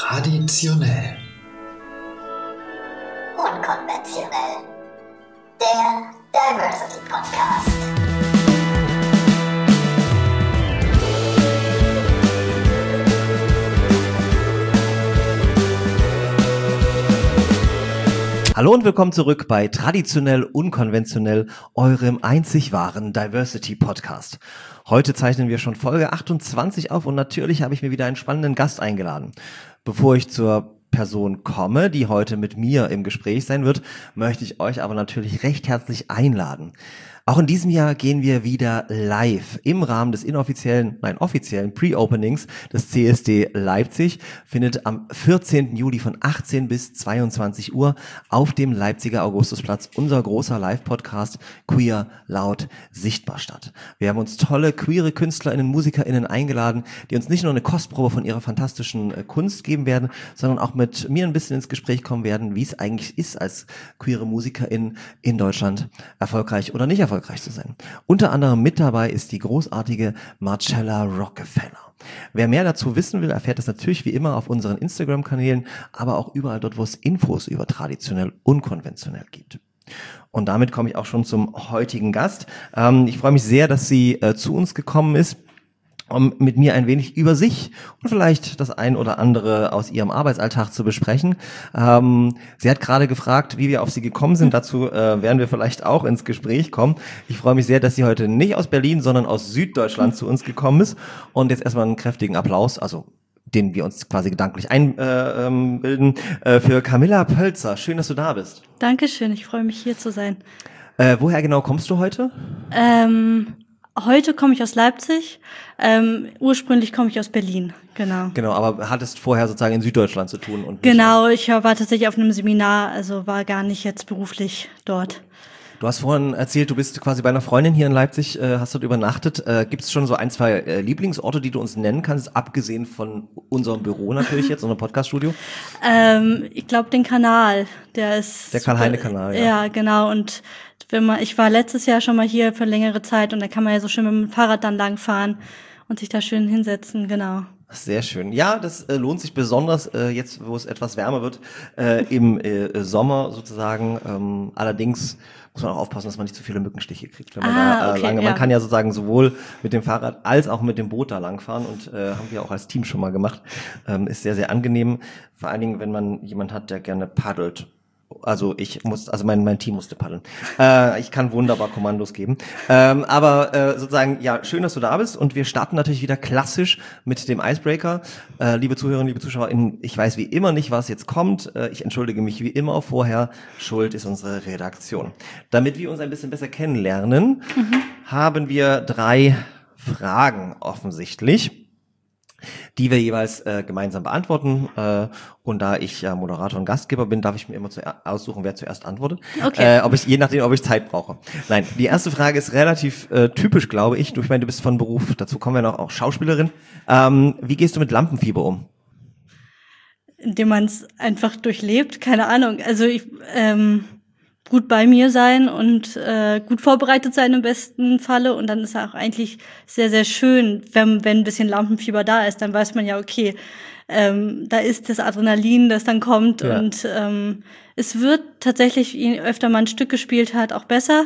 Traditionell. Unkonventionell. Der Diversity Podcast. Hallo und willkommen zurück bei Traditionell Unkonventionell, eurem einzig wahren Diversity Podcast. Heute zeichnen wir schon Folge 28 auf und natürlich habe ich mir wieder einen spannenden Gast eingeladen. Bevor ich zur Person komme, die heute mit mir im Gespräch sein wird, möchte ich euch aber natürlich recht herzlich einladen. Auch in diesem Jahr gehen wir wieder live. Im Rahmen des offiziellen Pre-Openings des CSD Leipzig findet am 14. Juli von 18 bis 22 Uhr auf dem Leipziger Augustusplatz unser großer Live-Podcast Queer Laut Sichtbar statt. Wir haben uns tolle queere KünstlerInnen, MusikerInnen eingeladen, die uns nicht nur eine Kostprobe von ihrer fantastischen Kunst geben werden, sondern auch mit mir ein bisschen ins Gespräch kommen werden, wie es eigentlich ist, als queere MusikerInnen in Deutschland erfolgreich oder nicht erfolgreich zu sein. Unter anderem mit dabei ist die großartige Marcella Rockefeller. Wer mehr dazu wissen will, erfährt das natürlich wie immer auf unseren Instagram-Kanälen, aber auch überall dort, wo es Infos über traditionell unkonventionell gibt. Und damit komme ich auch schon zum heutigen Gast. Ich freue mich sehr, dass sie zu uns gekommen ist, um mit mir ein wenig über sich und vielleicht das ein oder andere aus ihrem Arbeitsalltag zu besprechen. Sie hat gerade gefragt, wie wir auf sie gekommen sind. Dazu werden wir vielleicht auch ins Gespräch kommen. Ich freue mich sehr, dass sie heute nicht aus Berlin, sondern aus Süddeutschland zu uns gekommen ist. Und jetzt erstmal einen kräftigen Applaus, also den wir uns quasi gedanklich einbilden, für Camilla Pölzer. Schön, dass du da bist. Dankeschön, ich freue mich, hier zu sein. Woher genau kommst du heute? Heute komme ich aus Leipzig, ursprünglich komme ich aus Berlin, genau. Genau, aber hattest vorher sozusagen in Süddeutschland zu tun? Und genau, ich war tatsächlich auf einem Seminar, also war gar nicht jetzt beruflich dort. Du hast vorhin erzählt, du bist quasi bei einer Freundin hier in Leipzig, hast dort übernachtet. Gibt es schon so ein, zwei Lieblingsorte, die du uns nennen kannst, abgesehen von unserem Büro natürlich jetzt, unserem Podcaststudio? Ich glaube den Kanal, der ist... Der Karl-Heine-Kanal, ja. Ja, genau, und ich war letztes Jahr schon mal hier für längere Zeit und da kann man ja so schön mit dem Fahrrad dann langfahren und sich da schön hinsetzen, genau. Sehr schön. Ja, das lohnt sich besonders jetzt, wo es etwas wärmer wird, im Sommer sozusagen. Allerdings muss man auch aufpassen, dass man nicht zu viele Mückenstiche kriegt, wenn man da okay, lange. ja. Man kann ja sozusagen sowohl mit dem Fahrrad als auch mit dem Boot da langfahren und haben wir auch als Team schon mal gemacht. Ist sehr, sehr angenehm. Vor allen Dingen, wenn man jemand hat, der gerne paddelt. Also mein Team musste paddeln. Ich kann wunderbar Kommandos geben. Aber sozusagen, ja, schön, dass du da bist. Und wir starten natürlich wieder klassisch mit dem Icebreaker. Liebe Zuhörerinnen, liebe ZuschauerInnen, ich weiß wie immer nicht, was jetzt kommt. Ich entschuldige mich wie immer vorher. Schuld ist unsere Redaktion. Damit wir uns ein bisschen besser kennenlernen, haben wir 3 Fragen offensichtlich, die wir jeweils gemeinsam beantworten. Und da ich Moderator und Gastgeber bin, darf ich mir immer aussuchen, wer zuerst antwortet. Okay. Je nachdem, ob ich Zeit brauche. Nein, die erste Frage ist relativ typisch, glaube ich. Ich meine, du bist von Beruf, dazu kommen wir noch, auch Schauspielerin. Wie gehst du mit Lampenfieber um? Indem man es einfach durchlebt, keine Ahnung. Also gut bei mir sein und gut vorbereitet sein im besten Falle. Und dann ist es auch eigentlich sehr, sehr schön, wenn ein bisschen Lampenfieber da ist. Dann weiß man ja, okay, da ist das Adrenalin, das dann kommt. Ja. Und es wird tatsächlich, je öfter man ein Stück gespielt hat, auch besser.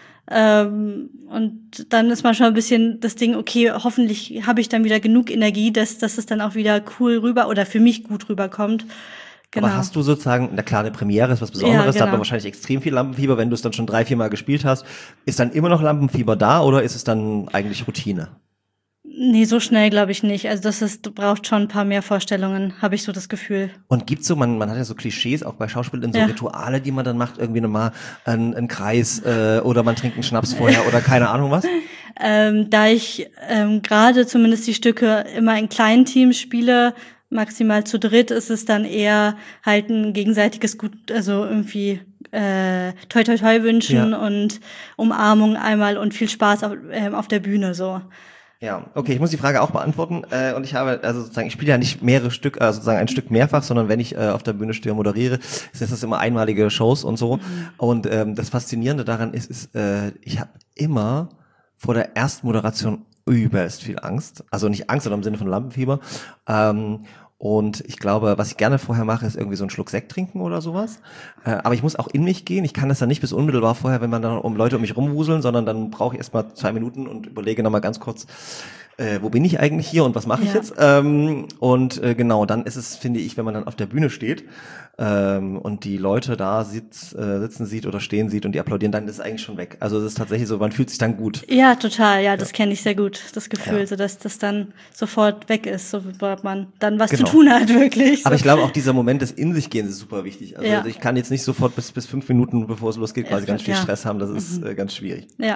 Und dann ist manchmal ein bisschen das Ding, okay, hoffentlich habe ich dann wieder genug Energie, dass es dann auch wieder cool rüber oder für mich gut rüberkommt. Genau. Aber hast du sozusagen, na klar, eine Premiere ist was Besonderes, ja, genau. Da hat man wahrscheinlich extrem viel Lampenfieber, wenn du es dann schon 3-4 Mal gespielt hast. Ist dann immer noch Lampenfieber da oder ist es dann eigentlich Routine? Nee, so schnell glaube ich nicht. Also braucht schon ein paar mehr Vorstellungen, habe ich so das Gefühl. Und gibt's so, man hat ja so Klischees, auch bei Schauspielern, so Rituale, die man dann macht, irgendwie nochmal einen Kreis oder man trinkt einen Schnaps vorher oder keine Ahnung was? Da ich gerade zumindest die Stücke immer in kleinen Teams spiele, maximal zu dritt, ist es dann eher halt ein gegenseitiges Gut, also irgendwie toi toi toi wünschen und Umarmung einmal und viel Spaß auf der Bühne so. Ja, okay, ich muss die Frage auch beantworten und ich spiele ja nicht mehrere Stück, sozusagen ein Stück mehrfach, sondern wenn ich auf der Bühne stehe und moderiere, sind das immer einmalige Shows und so. Und das Faszinierende daran ist ich habe immer vor der ersten Moderation übelst viel Angst, also nicht Angst, sondern im Sinne von Lampenfieber. Und ich glaube, was ich gerne vorher mache, ist irgendwie so einen Schluck Sekt trinken oder sowas. Aber ich muss auch in mich gehen. Ich kann das dann nicht bis unmittelbar vorher, wenn man dann Leute um mich rumwuseln, sondern dann brauche ich erstmal 2 Minuten und überlege nochmal ganz kurz, wo bin ich eigentlich hier und was mache ich jetzt? Genau, dann ist es, finde ich, wenn man dann auf der Bühne steht und die Leute da sitzen sieht oder stehen sieht und die applaudieren, dann ist es eigentlich schon weg. Also es ist tatsächlich so, man fühlt sich dann gut. Ja, total, ja, das kenne ich sehr gut, das Gefühl, so dass das dann sofort weg ist, sobald man dann was zu tun hat, wirklich. Aber ich glaube auch dieser Moment des In sich Gehens ist super wichtig. Also ich kann jetzt nicht sofort bis 5 Minuten, bevor es losgeht, quasi ganz viel Stress haben, das ist ganz schwierig. Ja.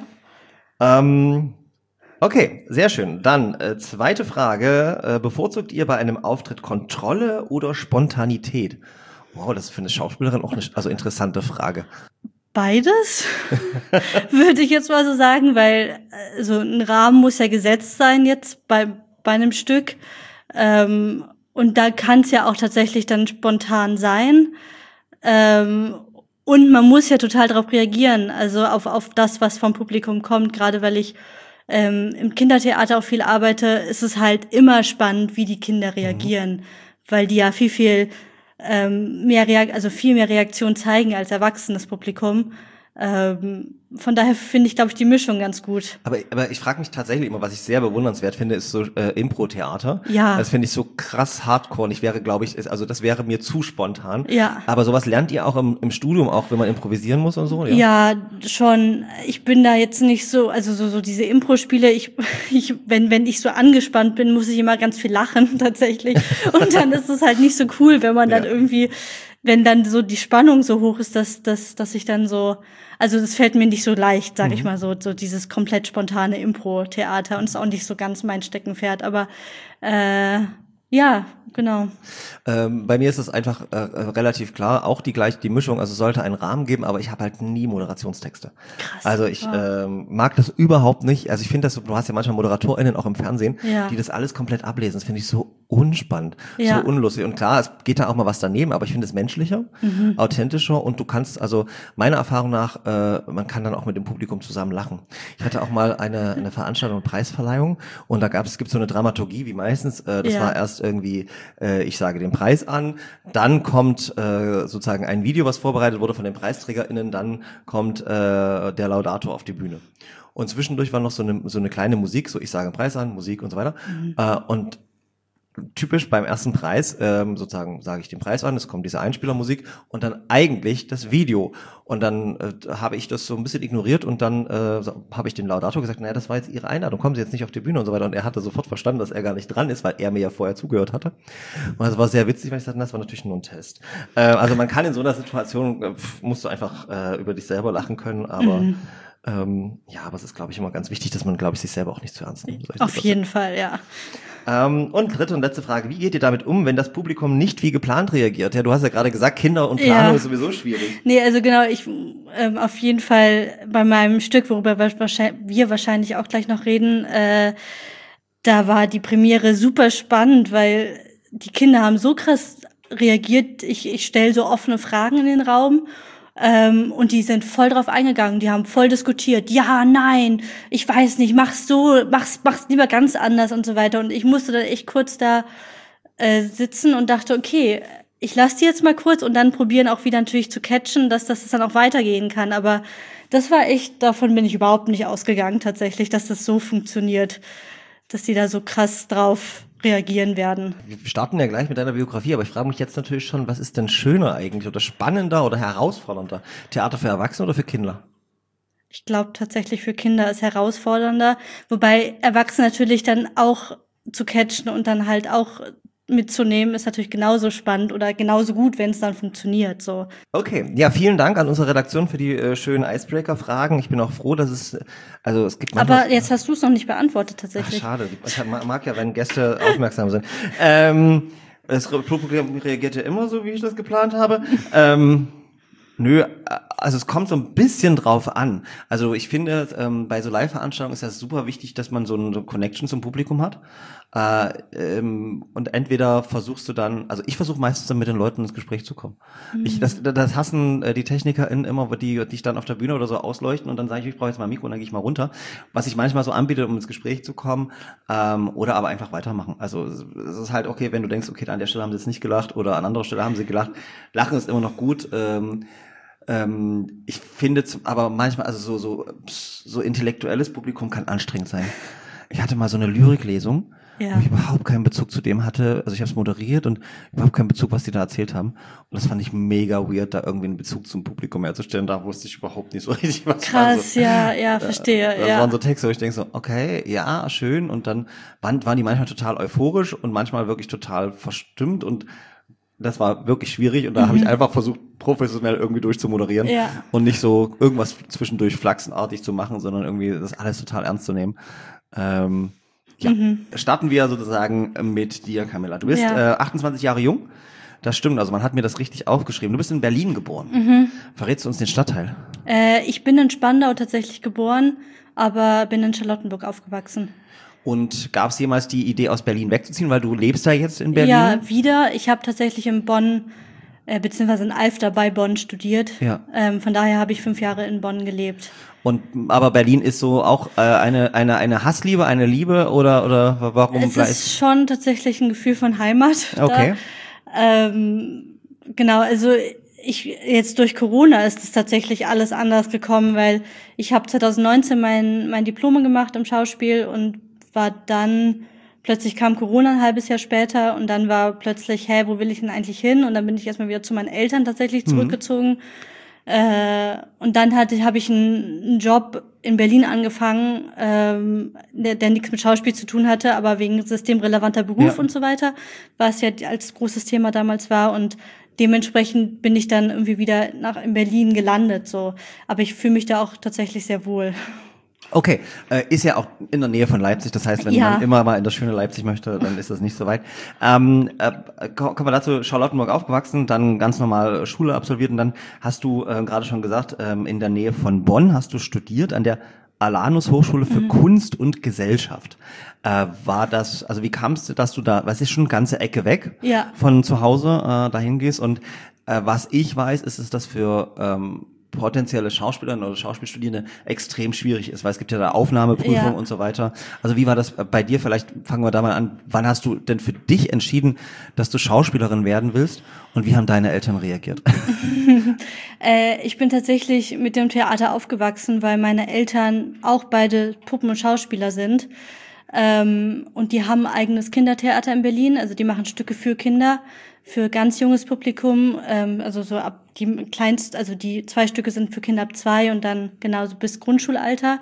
Okay, sehr schön. Dann zweite Frage. Bevorzugt ihr bei einem Auftritt Kontrolle oder Spontanität? Wow, das ist für eine Schauspielerin auch eine interessante Frage. Beides, würde ich jetzt mal so sagen, weil so ein Rahmen muss ja gesetzt sein jetzt bei einem Stück. Und da kann es ja auch tatsächlich dann spontan sein. Und man muss ja total darauf reagieren, also auf das, was vom Publikum kommt, gerade weil ich im Kindertheater auch viel arbeite, ist es halt immer spannend, wie die Kinder reagieren, weil die ja viel mehr Reaktion zeigen als erwachsenes Publikum. Von daher finde ich, glaube ich, die Mischung ganz gut. Aber ich frage mich tatsächlich immer, was ich sehr bewundernswert finde, ist so Impro-Theater. Ja. Das finde ich so krass hardcore. Und ich wäre, glaube ich, also das wäre mir zu spontan. Ja. Aber sowas lernt ihr auch im Studium, auch wenn man improvisieren muss und so? Ja, schon. Ich bin da jetzt nicht so, also so diese Impro-Spiele, wenn ich so angespannt bin, muss ich immer ganz viel lachen, tatsächlich. Und dann ist es halt nicht so cool, wenn man dann irgendwie, wenn dann so die Spannung so hoch ist, dass ich dann so, also das fällt mir nicht so leicht, sag ich mal so dieses komplett spontane Impro-Theater und ist auch nicht so ganz mein Steckenpferd, aber ja, genau. Bei mir ist es einfach relativ klar, auch die Mischung, also es sollte einen Rahmen geben, aber ich habe halt nie Moderationstexte. Krass. Also ich mag das überhaupt nicht. Also ich finde das, du hast ja manchmal ModeratorInnen auch im Fernsehen, die das alles komplett ablesen. Das finde ich so unspannend, so unlustig. Und klar, es geht da auch mal was daneben, aber ich finde es menschlicher, authentischer und du kannst, also meiner Erfahrung nach, man kann dann auch mit dem Publikum zusammen lachen. Ich hatte auch mal eine Veranstaltung, Preisverleihung und da gibt's so eine Dramaturgie, wie meistens, das war erst irgendwie, ich sage den Preis an, dann kommt sozusagen ein Video, was vorbereitet wurde von den PreisträgerInnen, dann kommt der Laudator auf die Bühne. Und zwischendurch war noch so eine kleine Musik, so ich sage den Preis an, Musik und so weiter. Und typisch beim ersten Preis, sozusagen sage ich den Preis an, es kommt diese Einspielermusik und dann eigentlich das Video. Und dann habe ich das so ein bisschen ignoriert und dann habe ich dem Laudator gesagt, naja, das war jetzt Ihre Einladung, kommen Sie jetzt nicht auf die Bühne und so weiter. Und er hatte sofort verstanden, dass er gar nicht dran ist, weil er mir ja vorher zugehört hatte. Und das war sehr witzig, weil ich sagte, das war natürlich nur ein Test. Also man kann in so einer Situation, musst du einfach über dich selber lachen können, aber aber es ist, glaube ich, immer ganz wichtig, dass man, glaube ich, sich selber auch nicht zu ernst nimmt. Auf jeden Fall, ja. Und dritte und letzte Frage, wie geht ihr damit um, wenn das Publikum nicht wie geplant reagiert? Ja, du hast ja gerade gesagt, Kinder und Planung ist sowieso schwierig. Nee, also genau, ich auf jeden Fall bei meinem Stück, worüber wir wahrscheinlich auch gleich noch reden, da war die Premiere super spannend, weil die Kinder haben so krass reagiert. Ich stelle so offene Fragen in den Raum. Und die sind voll drauf eingegangen, die haben voll diskutiert, ja, nein, ich weiß nicht, mach's lieber ganz anders und so weiter. Und ich musste dann echt kurz da sitzen und dachte, okay, ich lasse die jetzt mal kurz und dann probieren auch wieder natürlich zu catchen, dass das dann auch weitergehen kann. Aber das war echt, davon bin ich überhaupt nicht ausgegangen tatsächlich, dass das so funktioniert, dass die da so krass drauf reagieren werden. Wir starten ja gleich mit deiner Biografie, aber ich frage mich jetzt natürlich schon, was ist denn schöner eigentlich oder spannender oder herausfordernder? Theater für Erwachsene oder für Kinder? Ich glaube tatsächlich für Kinder ist herausfordernder, wobei Erwachsene natürlich dann auch zu catchen und dann halt auch mitzunehmen, ist natürlich genauso spannend oder genauso gut, wenn es dann funktioniert. So. Okay, ja, vielen Dank an unsere Redaktion für die schönen Icebreaker-Fragen. Ich bin auch froh, dass es gibt manchmal... Aber jetzt hast du es noch nicht beantwortet tatsächlich. Ach, schade, ich mag ja, wenn Gäste aufmerksam sind. Das Publikum reagierte immer so, wie ich das geplant habe. Nö, also es kommt so ein bisschen drauf an. Also ich finde, bei so Live-Veranstaltungen ist das super wichtig, dass man so eine Connection zum Publikum hat. Und entweder versuchst du dann, also ich versuche meistens dann mit den Leuten ins Gespräch zu kommen. Das hassen die TechnikerInnen immer, die dich dann auf der Bühne oder so ausleuchten und dann sage ich brauche jetzt mal ein Mikro und dann gehe ich mal runter. Was ich manchmal so anbiete, um ins Gespräch zu kommen, oder aber einfach weitermachen. Also es ist halt okay, wenn du denkst, okay, an der Stelle haben sie jetzt nicht gelacht oder an anderer Stelle haben sie gelacht. Lachen ist immer noch gut. Ich finde aber manchmal, also so intellektuelles Publikum kann anstrengend sein. Ich hatte mal so eine Lyriklesung, wo ich überhaupt keinen Bezug zu dem hatte. Also ich habe es moderiert und überhaupt keinen Bezug, was die da erzählt haben. Und das fand ich mega weird, da irgendwie einen Bezug zum Publikum herzustellen. Da wusste ich überhaupt nicht so richtig, was Krass, so, ja, verstehe. Das waren so Texte, wo ich denke so, okay, ja, schön. Und dann waren die manchmal total euphorisch und manchmal wirklich total verstimmt und das war wirklich schwierig und da habe ich einfach versucht, professionell irgendwie durchzumoderieren und nicht so irgendwas zwischendurch flachsenartig zu machen, sondern irgendwie das alles total ernst zu nehmen. Starten wir sozusagen mit dir, Camilla. Du bist 28 Jahre jung. Das stimmt, also man hat mir das richtig aufgeschrieben. Du bist in Berlin geboren. Verrätst du uns den Stadtteil? Ich bin in Spandau tatsächlich geboren, aber bin in Charlottenburg aufgewachsen. Und gab es jemals die Idee, aus Berlin wegzuziehen, weil du lebst da jetzt in Berlin? Ja, wieder. Ich habe tatsächlich in Bonn, beziehungsweise in Alfter bei Bonn studiert. Ja. Von daher habe ich 5 Jahre in Bonn gelebt. Aber Berlin ist so auch eine Hassliebe, eine Liebe oder warum? Es ist schon tatsächlich ein Gefühl von Heimat. Okay. Genau, also jetzt durch Corona ist es tatsächlich alles anders gekommen, weil ich habe 2019 mein Diplom gemacht im Schauspiel und war dann, plötzlich kam Corona ein halbes Jahr später und dann war plötzlich, wo will ich denn eigentlich hin? Und dann bin ich erstmal wieder zu meinen Eltern tatsächlich zurückgezogen. Und dann habe ich einen Job in Berlin angefangen, der nichts mit Schauspiel zu tun hatte, aber wegen systemrelevanter Beruf und so weiter, was ja als großes Thema damals war und dementsprechend bin ich dann irgendwie wieder in Berlin gelandet, so. Aber ich fühle mich da auch tatsächlich sehr wohl. Okay, ist ja auch in der Nähe von Leipzig, das heißt, wenn man immer mal in das schöne Leipzig möchte, dann ist das nicht so weit. Kommen wir dazu, Charlottenburg aufgewachsen, dann ganz normal Schule absolviert und dann hast du gerade schon gesagt, in der Nähe von Bonn hast du studiert an der Alanus Hochschule für Kunst und Gesellschaft. War das, also wie kam es, dass du da, was ist schon eine ganze Ecke weg von zu Hause dahin gehst und was ich weiß, ist das für potenzielle Schauspielerinnen oder Schauspielstudierende extrem schwierig ist, weil es gibt ja da Aufnahmeprüfungen und so weiter. Also wie war das bei dir? Vielleicht fangen wir da mal an. Wann hast du denn für dich entschieden, dass du Schauspielerin werden willst? Und wie haben deine Eltern reagiert? Ich bin tatsächlich mit dem Theater aufgewachsen, weil meine Eltern auch beide Puppen- und Schauspieler sind. Und die haben ein eigenes Kindertheater in Berlin. Also die machen Stücke für Kinder, für ganz junges Publikum. Also so ab die kleinst, also die 2 Stücke sind für Kinder ab 2 und dann genauso bis Grundschulalter.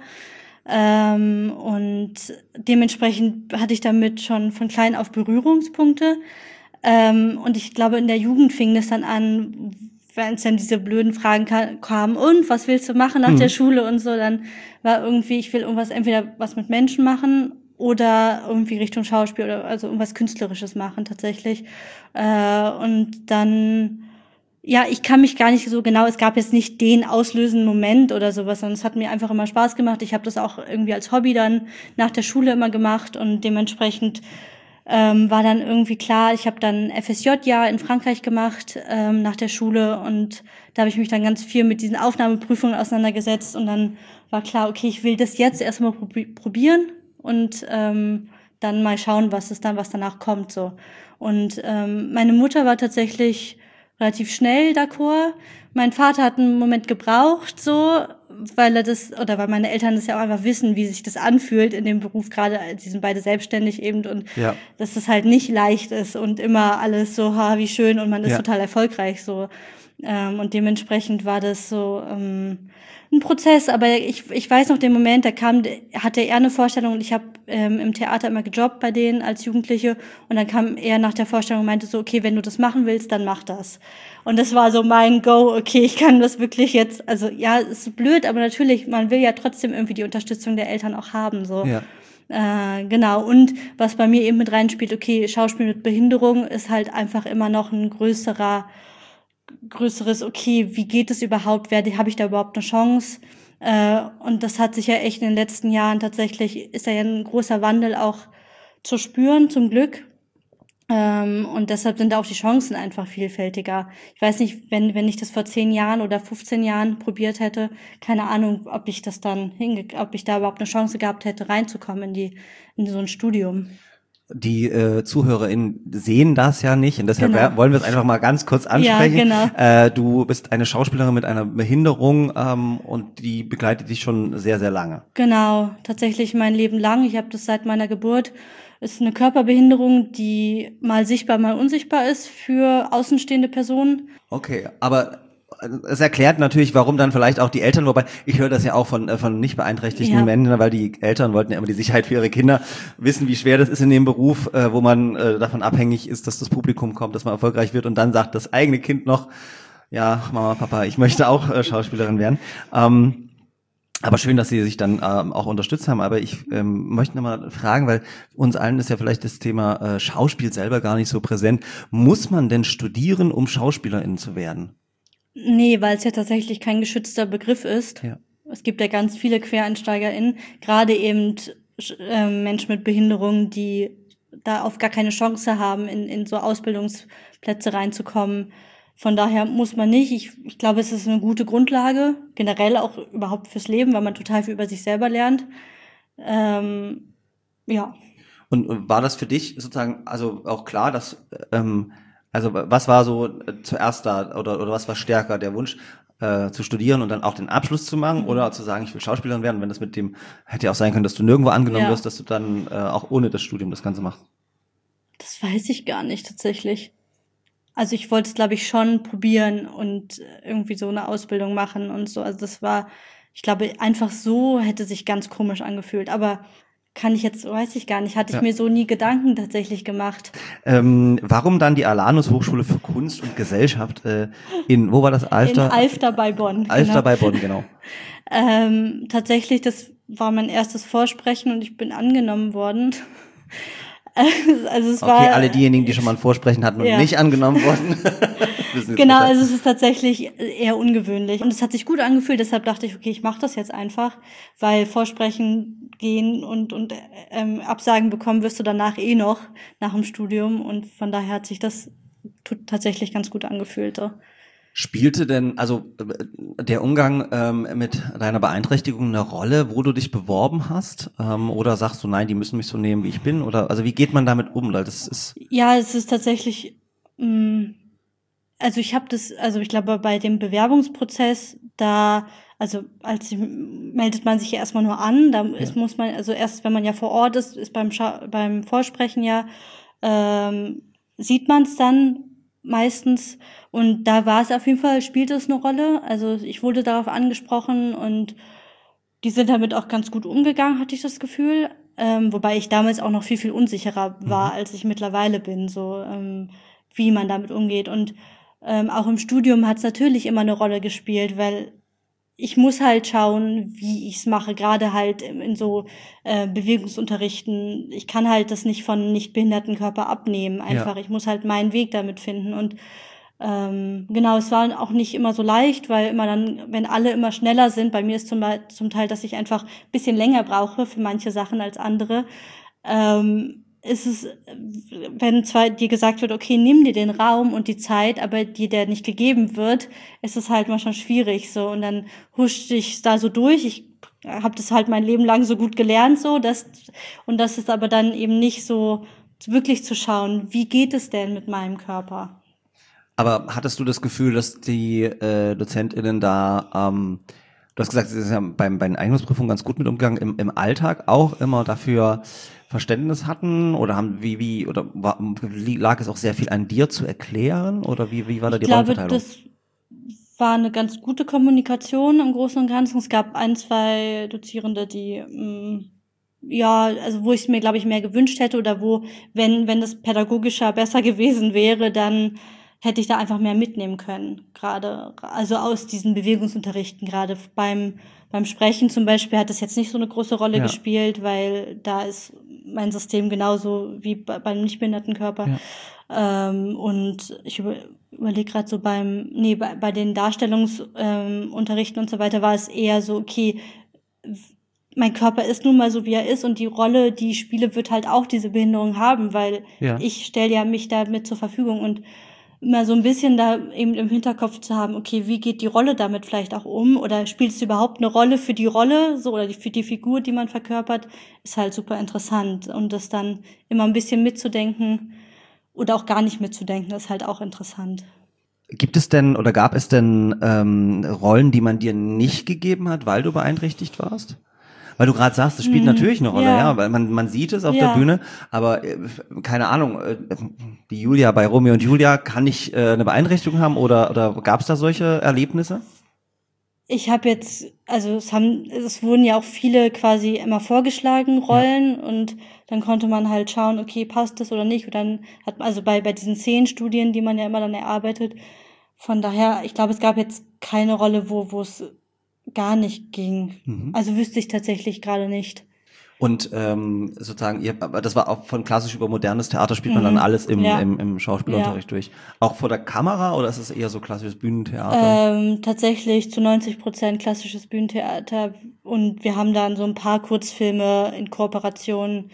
Und dementsprechend hatte ich damit schon von klein auf Berührungspunkte. Und ich glaube, in der Jugend fing das dann an, wenn es dann diese blöden Fragen kamen, und was willst du machen nach der Schule und so, dann war irgendwie, ich will irgendwas, entweder was mit Menschen machen oder irgendwie Richtung Schauspiel oder also irgendwas Künstlerisches machen tatsächlich. Und dann, ich kann mich gar nicht so genau, es gab jetzt nicht den auslösenden Moment oder sowas, sondern es hat mir einfach immer Spaß gemacht. Ich habe das auch irgendwie als Hobby dann nach der Schule immer gemacht und dementsprechend war dann irgendwie klar, ich habe dann FSJ-Jahr in Frankreich gemacht nach der Schule und da habe ich mich dann ganz viel mit diesen Aufnahmeprüfungen auseinandergesetzt und dann war klar, okay, ich will das jetzt erstmal probieren und dann mal schauen, was danach kommt so. Und meine Mutter war tatsächlich relativ schnell d'accord. Mein Vater hat einen Moment gebraucht, so, weil weil meine Eltern das ja auch einfach wissen, wie sich das anfühlt in dem Beruf, gerade, die sind beide selbstständig eben und dass das halt nicht leicht ist und immer alles so, wie schön und man ist total erfolgreich, so. Und dementsprechend war das so, ein Prozess, aber ich weiß noch den Moment, hatte er eine Vorstellung und ich habe im Theater immer gejobbt bei denen als Jugendliche und dann kam er nach der Vorstellung und meinte so, okay, wenn du das machen willst, dann mach das. Und das war so mein Go, okay, ich kann das wirklich jetzt, also ja, es ist blöd, aber natürlich, man will ja trotzdem irgendwie die Unterstützung der Eltern auch haben, so. Ja. Genau, und was bei mir eben mit reinspielt, okay, Schauspiel mit Behinderung ist halt einfach immer noch ein größerer größeres, okay, wie geht es überhaupt, habe ich da überhaupt eine Chance? Und das hat sich ja echt in den letzten Jahren tatsächlich, ist da ja ein großer Wandel auch zu spüren, zum Glück. Und deshalb sind da auch die Chancen einfach vielfältiger. Ich weiß nicht, wenn ich das vor 10 Jahren oder 15 Jahren probiert hätte, keine Ahnung, ob ich ob ich da überhaupt eine Chance gehabt hätte, reinzukommen in so ein Studium. Die ZuhörerInnen sehen das ja nicht und deshalb wollen wir es einfach mal ganz kurz ansprechen. Ja, genau. Du bist eine Schauspielerin mit einer Behinderung und die begleitet dich schon sehr, sehr lange. Genau, tatsächlich mein Leben lang. Ich habe das seit meiner Geburt. Ist eine Körperbehinderung, die mal sichtbar, mal unsichtbar ist für außenstehende Personen. Okay, aber es erklärt natürlich, warum dann vielleicht auch die Eltern, wobei ich höre das ja auch von nicht beeinträchtigten Menschen, weil die Eltern wollten ja immer die Sicherheit für ihre Kinder wissen, wie schwer das ist in dem Beruf, wo man davon abhängig ist, dass das Publikum kommt, dass man erfolgreich wird und dann sagt das eigene Kind noch, ja, Mama, Papa, ich möchte auch Schauspielerin werden. Aber schön, dass Sie sich dann auch unterstützt haben. Aber ich möchte nochmal fragen, weil uns allen ist ja vielleicht das Thema Schauspiel selber gar nicht so präsent. Muss man denn studieren, um Schauspielerin zu werden? Nee, weil es ja tatsächlich kein geschützter Begriff ist. Ja. Es gibt ja ganz viele QuereinsteigerInnen, gerade eben Menschen mit Behinderungen, die da oft gar keine Chance haben, in so Ausbildungsplätze reinzukommen. Von daher muss man nicht. Ich glaube, es ist eine gute Grundlage, generell auch überhaupt fürs Leben, weil man total viel über sich selber lernt. Ja. Und war das für dich sozusagen also auch klar, dass also was war so zuerst da oder was war stärker, der Wunsch zu studieren und dann auch den Abschluss zu machen oder zu sagen, ich will Schauspielerin werden, wenn das mit dem, hätte ja auch sein können, dass du nirgendwo angenommen wirst, dass du dann auch ohne das Studium das Ganze machst? Das weiß ich gar nicht tatsächlich. Also ich wollte es, glaube ich, schon probieren und irgendwie so eine Ausbildung machen und so. Also das war, ich glaube, einfach so hätte sich ganz komisch angefühlt. Aber weiß ich gar nicht, hatte ich mir so nie Gedanken tatsächlich gemacht. Warum dann die Alanus Hochschule für Kunst und Gesellschaft wo war das? Alfter? In Alfter bei Bonn. Alfter bei Bonn, genau. Tatsächlich, das war mein erstes Vorsprechen und ich bin angenommen worden. Also es war, okay, alle diejenigen, die schon mal ein Vorsprechen hatten und nicht angenommen wurden. Genau, also es ist tatsächlich eher ungewöhnlich. Und es hat sich gut angefühlt, deshalb dachte ich, okay, ich mache das jetzt einfach, weil Vorsprechen gehen und Absagen bekommen wirst du danach noch, nach dem Studium. Und von daher hat sich das tatsächlich ganz gut angefühlt. So. Spielte denn also der Umgang mit deiner Beeinträchtigung eine Rolle, wo du dich beworben hast? Oder sagst du, nein, die müssen mich so nehmen, wie ich bin? Oder also wie geht man damit um? Weil das ist ja, es ist tatsächlich, also ich glaube, bei dem Bewerbungsprozess, meldet man sich ja erstmal nur an, muss man, also erst wenn man ja vor Ort ist beim Vorsprechen sieht man es dann meistens. Und da war es auf jeden Fall, spielte es eine Rolle. Also ich wurde darauf angesprochen und die sind damit auch ganz gut umgegangen, hatte ich das Gefühl. Wobei ich damals auch noch viel, viel unsicherer war, als ich mittlerweile bin, so wie man damit umgeht. Und auch im Studium hat es natürlich immer eine Rolle gespielt, weil ich muss halt schauen, wie ich es mache, gerade halt in so Bewegungsunterrichten. Ich kann halt das nicht von nicht behinderten Körper abnehmen, einfach. Ich muss halt meinen Weg damit finden und genau, es war auch nicht immer so leicht, weil immer dann, wenn alle immer schneller sind, bei mir ist zum Teil, dass ich einfach ein bisschen länger brauche für manche Sachen als andere, ist es, wenn zwar dir gesagt wird, okay, nimm dir den Raum und die Zeit, aber dir der nicht gegeben wird, ist es halt manchmal schwierig so und dann huscht ich da so durch. Ich habe das halt mein Leben lang so gut gelernt, so das ist aber dann eben nicht so wirklich zu schauen, wie geht es denn mit meinem Körper? Aber hattest du das Gefühl, dass die DozentInnen da, du hast gesagt, sie ist ja bei den Eignungsprüfungen ganz gut mit umgegangen, im Alltag auch immer dafür Verständnis hatten oder lag es auch sehr viel an dir zu erklären oder wie war da die Rollenverteilung? Ich glaube, das war eine ganz gute Kommunikation im Großen und Ganzen. Es gab 1, 2 Dozierende, die wo ich es mir, glaube ich, mehr gewünscht hätte oder wo, wenn das pädagogischer besser gewesen wäre, dann hätte ich da einfach mehr mitnehmen können, gerade, also aus diesen Bewegungsunterrichten, gerade beim Sprechen zum Beispiel hat das jetzt nicht so eine große Rolle gespielt, weil da ist mein System genauso wie beim nichtbehinderten Körper. Ja. Und ich überlege gerade so bei den Darstellungsunterrichten und so weiter war es eher so, okay, mein Körper ist nun mal so, wie er ist und die Rolle, die ich spiele, wird halt auch diese Behinderung haben, weil ich stelle ja mich damit zur Verfügung und immer so ein bisschen da eben im Hinterkopf zu haben, okay, wie geht die Rolle damit vielleicht auch um oder spielt es überhaupt eine Rolle für die Rolle so oder für die Figur, die man verkörpert, ist halt super interessant und das dann immer ein bisschen mitzudenken oder auch gar nicht mitzudenken, ist halt auch interessant. Gibt es denn oder gab es denn Rollen, die man dir nicht gegeben hat, weil du beeinträchtigt warst? Weil du gerade sagst, es spielt natürlich eine Rolle, ja, weil man sieht es auf der Bühne, aber keine Ahnung, die Julia bei Romeo und Julia kann nicht eine Beeinträchtigung haben oder gab es da solche Erlebnisse? Ich habe jetzt, also es wurden ja auch viele quasi immer vorgeschlagen, Rollen, und dann konnte man halt schauen, okay, passt das oder nicht, und dann hat man, also bei diesen 10 Studien, die man ja immer dann erarbeitet, von daher, ich glaube, es gab jetzt keine Rolle, wo es gar nicht ging. Also wüsste ich tatsächlich gerade nicht. Und sozusagen, das war auch von klassisch über modernes Theater, spielt man dann alles im Schauspielunterricht durch. Auch vor der Kamera oder ist es eher so klassisches Bühnentheater? Tatsächlich zu 90% klassisches Bühnentheater, und wir haben dann so ein paar Kurzfilme in Kooperation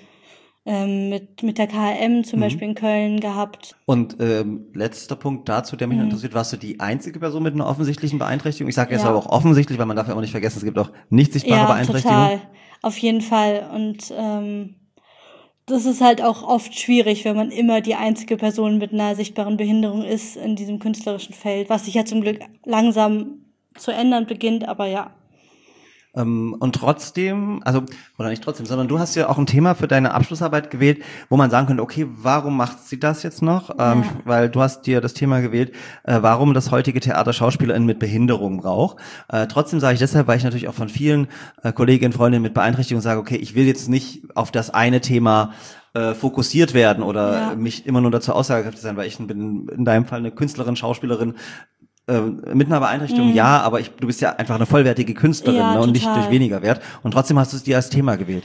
mit der KHM zum Beispiel in Köln gehabt. Und letzter Punkt dazu, der mich interessiert, warst du die einzige Person mit einer offensichtlichen Beeinträchtigung? Ich sage jetzt aber auch offensichtlich, weil man darf ja auch nicht vergessen, es gibt auch nicht sichtbare Beeinträchtigungen. Ja, total. Auf jeden Fall. Und das ist halt auch oft schwierig, wenn man immer die einzige Person mit einer sichtbaren Behinderung ist in diesem künstlerischen Feld, was sich ja zum Glück langsam zu ändern beginnt, aber ja. Und trotzdem, also, oder nicht trotzdem, sondern du hast ja auch ein Thema für deine Abschlussarbeit gewählt, wo man sagen könnte, okay, warum macht sie das jetzt noch? Weil du hast dir das Thema gewählt, warum das heutige Theater SchauspielerInnen mit Behinderung braucht. Trotzdem sage ich deshalb, weil ich natürlich auch von vielen Kolleginnen, Freundinnen mit Beeinträchtigung sage, okay, ich will jetzt nicht auf das eine Thema fokussiert werden oder mich immer nur dazu aussagekräftig sein, weil ich bin in deinem Fall eine Künstlerin, Schauspielerin, mit einer Beeinträchtigung, aber du bist ja einfach eine vollwertige Künstlerin, ne, und nicht durch weniger Wert. Und trotzdem hast du es dir als Thema gewählt.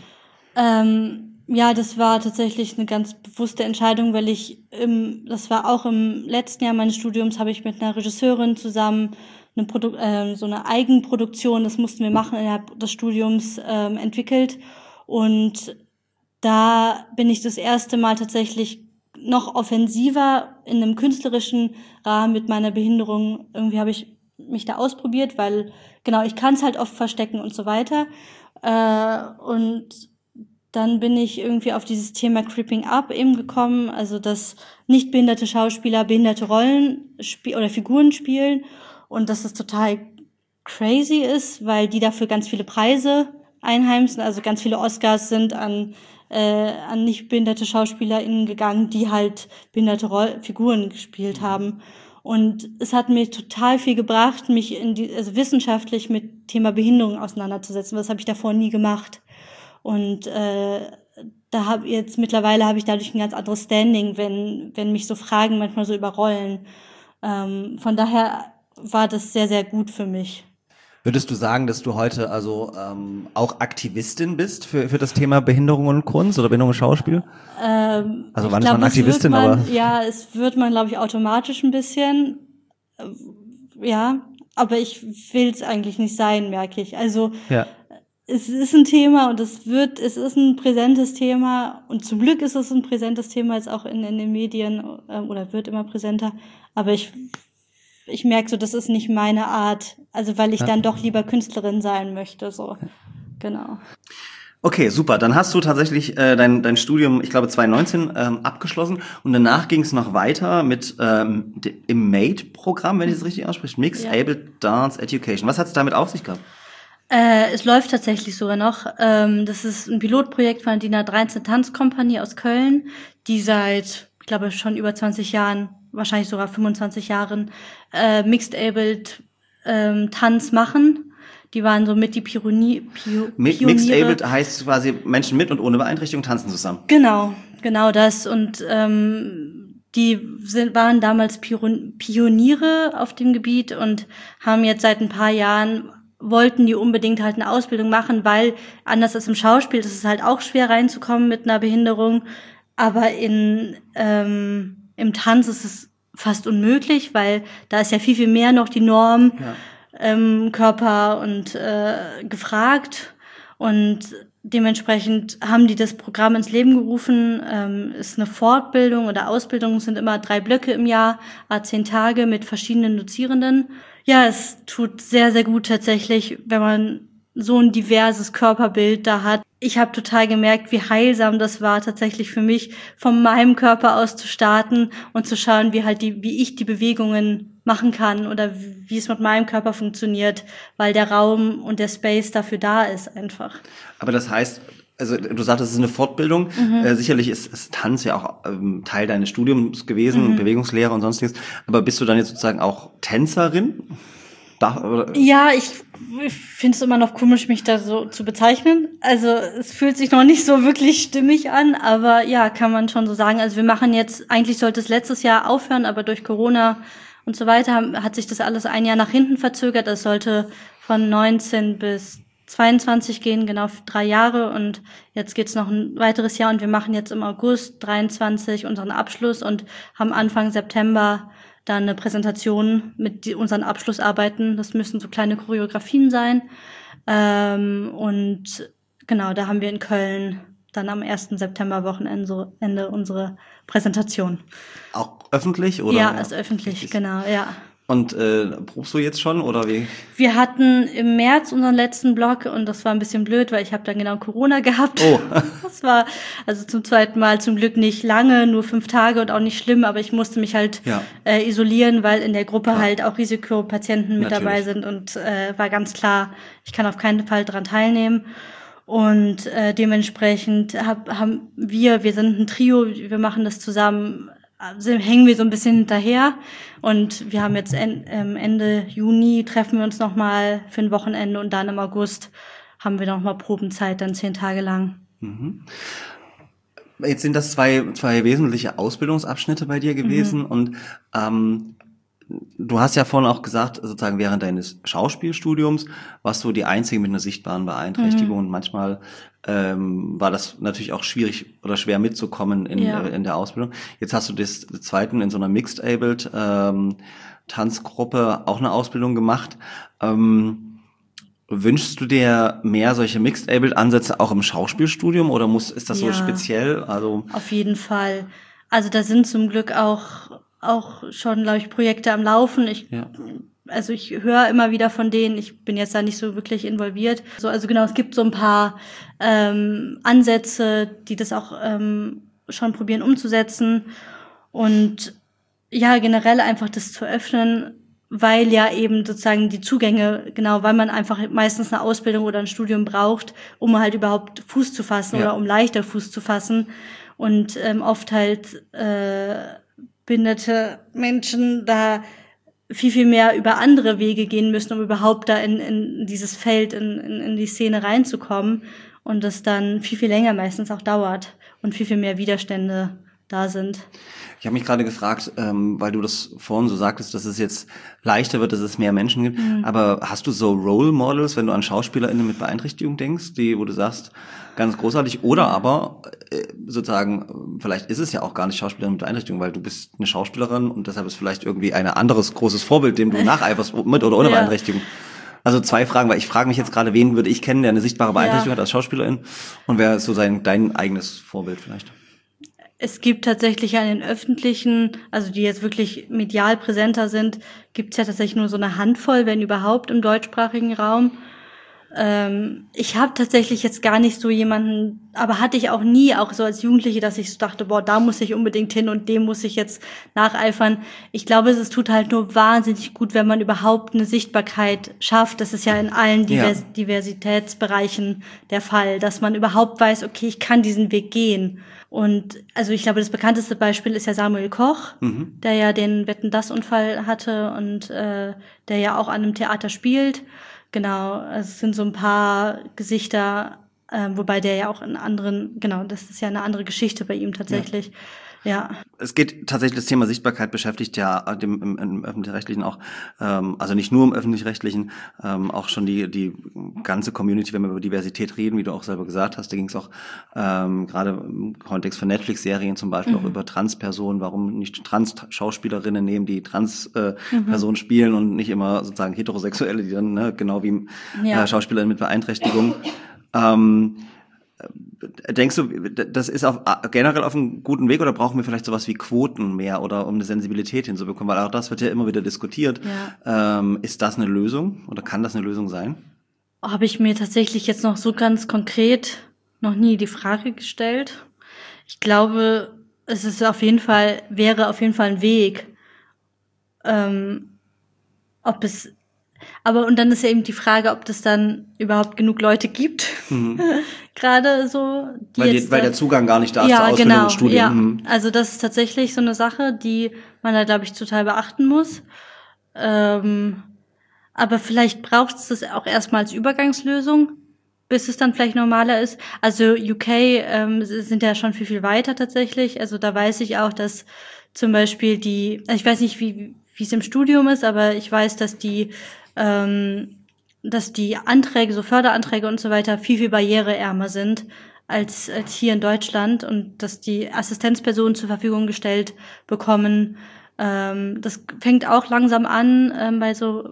Ja, das war tatsächlich eine ganz bewusste Entscheidung, weil das war auch im letzten Jahr meines Studiums, habe ich mit einer Regisseurin zusammen so eine Eigenproduktion, das mussten wir machen innerhalb des Studiums, entwickelt. Und da bin ich das erste Mal tatsächlich noch offensiver in einem künstlerischen Rahmen mit meiner Behinderung. Irgendwie habe ich mich da ausprobiert, weil, genau, ich kann es halt oft verstecken und so weiter. Und dann bin ich irgendwie auf dieses Thema Creeping Up eben gekommen, also dass nicht behinderte Schauspieler behinderte Rollen oder Figuren spielen und dass es total crazy ist, weil die dafür ganz viele Preise einheimsen, also ganz viele Oscars sind an nicht behinderte SchauspielerInnen gegangen, die halt behinderte Figuren gespielt haben. Und es hat mir total viel gebracht, mich also wissenschaftlich mit Thema Behinderung auseinanderzusetzen. Das habe ich davor nie gemacht. Und mittlerweile habe ich dadurch ein ganz anderes Standing, wenn mich so Fragen manchmal so überrollen. Von daher war das sehr, sehr gut für mich. Würdest du sagen, dass du heute also auch Aktivistin bist für das Thema Behinderung und Kunst oder Behinderung und Schauspiel? Also wann ist man Aktivistin? Ja, es wird man, glaube ich, automatisch ein bisschen. Ja, aber ich will es eigentlich nicht sein, merke ich. Also es ist ein Thema und es ist ein präsentes Thema und zum Glück ist es ein präsentes Thema jetzt auch in den Medien oder wird immer präsenter. Aber ich merke so, das ist nicht meine Art, also weil ich dann doch lieber Künstlerin sein möchte, so, genau. Okay, super, dann hast du tatsächlich dein Studium, ich glaube 2019, abgeschlossen und danach ging es noch weiter mit im MADE-Programm, wenn ich das richtig ausspreche, Mixed Able Dance Education. Was hat es damit auf sich gehabt? Es läuft tatsächlich sogar noch. Das ist ein Pilotprojekt von der DIN A13 Tanzkompanie aus Köln, die seit, ich glaube, schon über 20 Jahren, wahrscheinlich sogar 25 Jahren, Mixed Abled Tanz machen. Die waren so mit die Pioniere. Mixed Abled heißt quasi Menschen mit und ohne Beeinträchtigung tanzen zusammen. Genau das. Und die waren damals Pioniere auf dem Gebiet und haben jetzt seit ein paar Jahren, wollten die unbedingt halt eine Ausbildung machen, weil anders als im Schauspiel, das ist halt auch schwer reinzukommen mit einer Behinderung, aber im Tanz ist es fast unmöglich, weil da ist ja viel, viel mehr noch die Norm, Körper und gefragt. Und dementsprechend haben die das Programm ins Leben gerufen. Ist eine Fortbildung oder Ausbildung, es sind immer 3 Blöcke im Jahr, 10 Tage mit verschiedenen Dozierenden. Ja, es tut sehr, sehr gut tatsächlich, wenn man so ein diverses Körperbild da hat. Ich habe total gemerkt, wie heilsam das war, tatsächlich für mich, von meinem Körper aus zu starten und zu schauen, wie ich die Bewegungen machen kann oder wie es mit meinem Körper funktioniert, weil der Raum und der Space dafür da ist einfach. Aber das heißt, also du sagtest, es ist eine Fortbildung. Sicherlich ist Tanz ja auch Teil deines Studiums gewesen, Bewegungslehre und sonstiges. Aber bist du dann jetzt sozusagen auch Tänzerin? Ja, ich finde es immer noch komisch, mich da so zu bezeichnen. Also es fühlt sich noch nicht so wirklich stimmig an, aber ja, kann man schon so sagen. Also wir machen jetzt, eigentlich sollte es letztes Jahr aufhören, aber durch Corona und so weiter hat sich das alles ein Jahr nach hinten verzögert. Es sollte von 19 bis 22 gehen, genau 3 Jahre, und jetzt geht's noch ein weiteres Jahr und wir machen jetzt im August 23 unseren Abschluss und haben Anfang September dann eine Präsentation mit unseren Abschlussarbeiten. Das müssen so kleine Choreografien sein. Und genau, da haben wir in Köln dann am 1. September-Wochenende unsere Präsentation. Auch öffentlich, oder? Ja, ist öffentlich, genau, ja. Und probst du jetzt schon, oder wie? Wir hatten im März unseren letzten Block und das war ein bisschen blöd, weil ich habe dann genau Corona gehabt. Oh. Das war also zum zweiten Mal zum Glück nicht lange, nur 5 Tage und auch nicht schlimm, aber ich musste mich halt isolieren, weil in der Gruppe halt auch Risikopatienten mit dabei sind und war ganz klar, ich kann auf keinen Fall dran teilnehmen. Und dementsprechend haben wir sind ein Trio, wir machen das zusammen, hängen wir so ein bisschen hinterher, und wir haben jetzt Ende Juni treffen wir uns nochmal für ein Wochenende und dann im August haben wir nochmal Probenzeit, dann 10 Tage lang. Jetzt sind das zwei wesentliche Ausbildungsabschnitte bei dir gewesen, und du hast ja vorhin auch gesagt, sozusagen während deines Schauspielstudiums warst du die Einzige mit einer sichtbaren Beeinträchtigung, und manchmal war das natürlich auch schwierig oder schwer mitzukommen in der Ausbildung. Jetzt hast du des Zweiten in so einer Mixed-Abled Tanzgruppe auch eine Ausbildung gemacht. Wünschst du dir mehr solche Mixed-Abled-Ansätze auch im Schauspielstudium, oder ist das so speziell? Also auf jeden Fall. Also da sind zum Glück auch schon, glaube ich, Projekte am Laufen. Also ich höre immer wieder von denen, ich bin jetzt da nicht so wirklich involviert. Also genau, es gibt so ein paar Ansätze, die das auch schon probieren umzusetzen. Und ja, generell einfach das zu öffnen, weil ja eben sozusagen die Zugänge, genau, weil man einfach meistens eine Ausbildung oder ein Studium braucht, um halt überhaupt Fuß zu fassen oder um leichter Fuß zu fassen. Und oft halt behinderte Menschen da viel, viel mehr über andere Wege gehen müssen, um überhaupt da in dieses Feld, in die Szene reinzukommen. Und das dann viel, viel länger meistens auch dauert und viel, viel mehr Widerstände da sind. Ich habe mich gerade gefragt, weil du das vorhin so sagtest, dass es jetzt leichter wird, dass es mehr Menschen gibt. Aber hast du so Role Models, wenn du an SchauspielerInnen mit Beeinträchtigung denkst, wo du sagst, ganz großartig, oder aber sozusagen, vielleicht ist es ja auch gar nicht Schauspielerin mit Beeinträchtigung, weil du bist eine Schauspielerin und deshalb ist vielleicht irgendwie ein anderes großes Vorbild, dem du nacheiferst, mit oder ohne Beeinträchtigung. Also 2 Fragen, weil ich frage mich jetzt gerade, wen würde ich kennen, der eine sichtbare Beeinträchtigung hat als Schauspielerin, und wer ist so dein eigenes Vorbild vielleicht? Es gibt tatsächlich an den öffentlichen, also die jetzt wirklich medial präsenter sind, gibt es ja tatsächlich nur so eine Handvoll, wenn überhaupt, im deutschsprachigen Raum. Ich habe tatsächlich jetzt gar nicht so jemanden, aber hatte ich auch nie, auch so als Jugendliche, dass ich so dachte, boah, da muss ich unbedingt hin und dem muss ich jetzt nacheifern. Ich glaube, es tut halt nur wahnsinnig gut, wenn man überhaupt eine Sichtbarkeit schafft. Das ist ja in allen Diversitätsbereichen der Fall, dass man überhaupt weiß, okay, ich kann diesen Weg gehen. Und also ich glaube, das bekannteste Beispiel ist ja Samuel Koch, der ja den Wetten-dass-Unfall hatte und der ja auch an einem Theater spielt. Genau, es sind so ein paar Gesichter, wobei der ja auch in anderen, genau, das ist ja eine andere Geschichte bei ihm tatsächlich. Ja. Es geht tatsächlich, das Thema Sichtbarkeit beschäftigt ja im Öffentlich-Rechtlichen auch, also nicht nur im Öffentlich-Rechtlichen, auch schon die ganze Community, wenn wir über Diversität reden, wie du auch selber gesagt hast, da ging es auch gerade im Kontext von Netflix-Serien zum Beispiel auch über Trans-Personen, warum nicht Trans-Schauspielerinnen nehmen, die Trans-Personen spielen und nicht immer sozusagen Heterosexuelle, die dann, genau wie Schauspielerinnen mit Beeinträchtigung. Denkst du, das ist generell auf einem guten Weg oder brauchen wir vielleicht sowas wie Quoten mehr oder um eine Sensibilität hinzubekommen? Weil auch das wird ja immer wieder diskutiert. Ja. Ist das eine Lösung oder kann das eine Lösung sein? Habe ich mir tatsächlich jetzt noch so ganz konkret noch nie die Frage gestellt. Ich glaube, es ist wäre auf jeden Fall ein Weg. Und dann ist ja eben die Frage, ob das dann überhaupt genug Leute gibt. Gerade so. Weil der Zugang gar nicht da ist zur Ausbildung und Studium. Ja, also das ist tatsächlich so eine Sache, die man da, glaube ich, total beachten muss. Aber vielleicht braucht es das auch erstmal als Übergangslösung, bis es dann vielleicht normaler ist. Also UK sind ja schon viel weiter tatsächlich. Also da weiß ich auch, dass zum Beispiel ich weiß nicht, wie es im Studium ist, aber ich weiß, dass die Anträge, so Förderanträge und so weiter, viel barriereärmer sind als hier in Deutschland und dass die Assistenzpersonen zur Verfügung gestellt bekommen. Das fängt auch langsam an bei so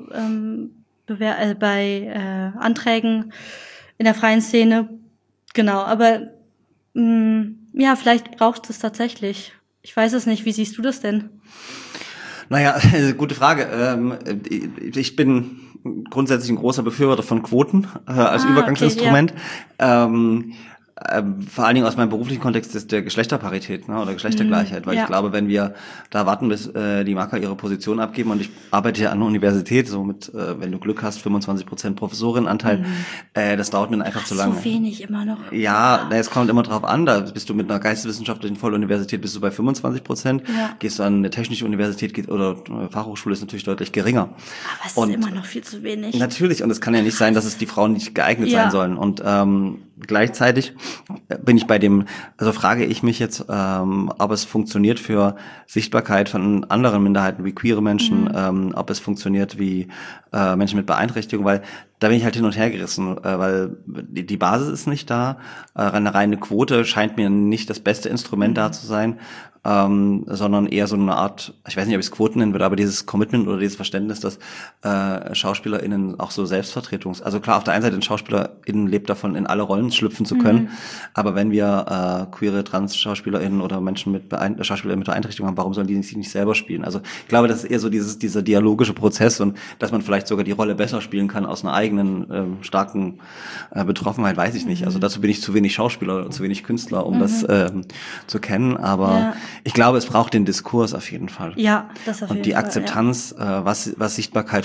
Anträgen in der freien Szene. Genau, aber vielleicht braucht es tatsächlich. Ich weiß es nicht. Wie siehst du das denn? Naja, gute Frage. Ich bin grundsätzlich ein großer Befürworter von Quoten als Übergangsinstrument. Okay, ja. Vor allen Dingen aus meinem beruflichen Kontext ist der Geschlechterparität, oder Geschlechtergleichheit, weil ich glaube, wenn wir da warten, bis die Marker ihre Position abgeben, und ich arbeite ja an der Universität, so mit, wenn du Glück hast, 25% Professorinnenanteil, das dauert mir einfach zu lange. So wenig immer noch. Ja, es kommt immer drauf an, da bist du mit einer geisteswissenschaftlichen Volluniversität bist du bei 25%, gehst du an eine technische Universität oder Fachhochschule ist natürlich deutlich geringer. Aber es ist immer noch viel zu wenig. Natürlich, und es kann ja nicht sein, dass es die Frauen nicht geeignet sein sollen, und gleichzeitig bin ich frage ich mich jetzt, ob es funktioniert für Sichtbarkeit von anderen Minderheiten wie queere Menschen, ob es funktioniert wie Menschen mit Beeinträchtigung, weil da bin ich halt hin und her gerissen, weil die Basis ist nicht da. Eine reine Quote scheint mir nicht das beste Instrument da zu sein, sondern eher so eine Art, ich weiß nicht, ob ich es Quoten nennen würde, aber dieses Commitment oder dieses Verständnis, dass SchauspielerInnen auch so also klar, auf der einen Seite ein SchauspielerInnen lebt davon, in alle Rollen schlüpfen zu können, aber wenn wir queere Trans-SchauspielerInnen oder Menschen Schauspieler mit Beeinträchtigung haben, warum sollen die sich nicht selber spielen? Also ich glaube, das ist eher so dieser dialogische Prozess und dass man vielleicht sogar die Rolle besser spielen kann aus einer eigenen starken Betroffenheit, weiß ich nicht. Also dazu bin ich zu wenig Schauspieler und zu wenig Künstler, um das zu kennen, aber ich glaube, es braucht den Diskurs auf jeden Fall. Ja, das auf jeden Fall. Und die Akzeptanz, was Sichtbarkeit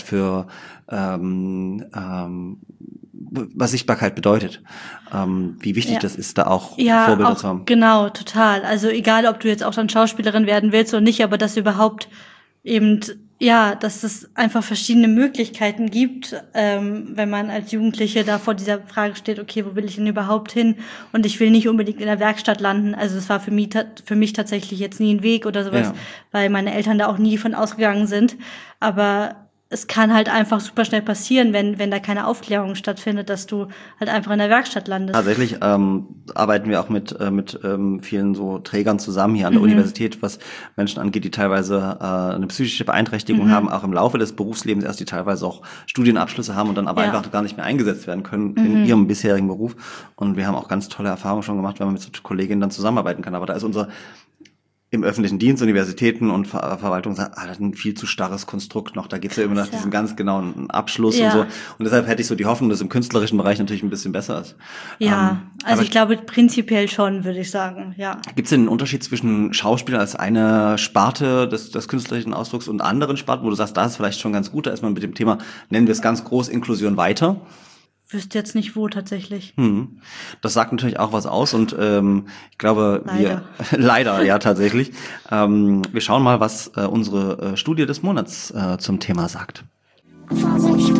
was Sichtbarkeit bedeutet. Wie wichtig das ist, da auch Vorbilder zu haben. Genau, total. Also egal, ob du jetzt auch dann Schauspielerin werden willst oder nicht, aber dass überhaupt eben, dass es einfach verschiedene Möglichkeiten gibt, wenn man als Jugendliche da vor dieser Frage steht, okay, wo will ich denn überhaupt hin? Und ich will nicht unbedingt in der Werkstatt landen. Also es war für mich tatsächlich jetzt nie ein Weg oder sowas, weil meine Eltern da auch nie von ausgegangen sind. Aber es kann halt einfach super schnell passieren, wenn da keine Aufklärung stattfindet, dass du halt einfach in der Werkstatt landest. Tatsächlich arbeiten wir auch mit vielen so Trägern zusammen hier an der Universität, was Menschen angeht, die teilweise eine psychische Beeinträchtigung haben, auch im Laufe des Berufslebens erst, die teilweise auch Studienabschlüsse haben und dann aber einfach gar nicht mehr eingesetzt werden können in ihrem bisherigen Beruf. Und wir haben auch ganz tolle Erfahrungen schon gemacht, wenn man mit so Kolleginnen dann zusammenarbeiten kann. Aber da ist im öffentlichen Dienst, Universitäten und Verwaltung das ist ein viel zu starres Konstrukt noch. Da geht's ja immer nach diesem ganz genauen Abschluss und so. Und deshalb hätte ich so die Hoffnung, dass im künstlerischen Bereich natürlich ein bisschen besser ist. Ja, also ich glaube prinzipiell schon, würde ich sagen, ja. Gibt es denn einen Unterschied zwischen Schauspieler als eine Sparte des künstlerischen Ausdrucks und anderen Sparten, wo du sagst, da ist vielleicht schon ganz gut, da ist man mit dem Thema, nennen wir es ganz groß, Inklusion weiter? Wüsste jetzt nicht wo tatsächlich. Das sagt natürlich auch was aus und ich glaube, leider ja tatsächlich. Wir schauen mal, was unsere Studie des Monats zum Thema sagt. Vorsicht.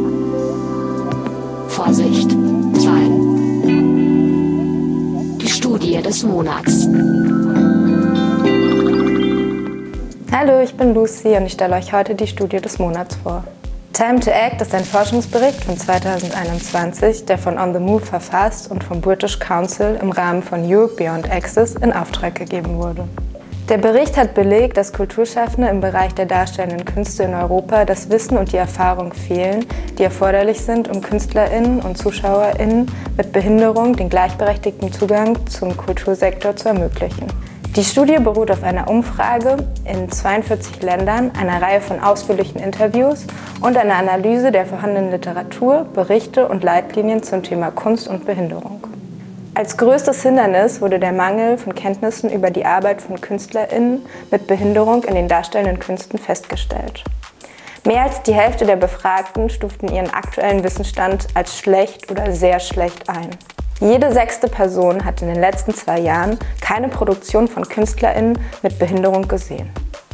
Vorsicht. 2. Die Studie Studie des Monats. Hallo, ich bin Lucy und ich stelle euch heute die Studie des Monats vor. Time to Act ist ein Forschungsbericht von 2021, der von On the Move verfasst und vom British Council im Rahmen von Europe Beyond Access in Auftrag gegeben wurde. Der Bericht hat belegt, dass Kulturschaffende im Bereich der darstellenden Künste in Europa das Wissen und die Erfahrung fehlen, die erforderlich sind, um KünstlerInnen und ZuschauerInnen mit Behinderung den gleichberechtigten Zugang zum Kultursektor zu ermöglichen. Die Studie beruht auf einer Umfrage in 42 Ländern, einer Reihe von ausführlichen Interviews und einer Analyse der vorhandenen Literatur, Berichte und Leitlinien zum Thema Kunst und Behinderung. Als größtes Hindernis wurde der Mangel von Kenntnissen über die Arbeit von KünstlerInnen mit Behinderung in den darstellenden Künsten festgestellt. Mehr als die Hälfte der Befragten stuften ihren aktuellen Wissensstand als schlecht oder sehr schlecht ein. Jede 6. Person hat in den letzten 2 Jahren keine Produktion von KünstlerInnen mit Behinderung gesehen.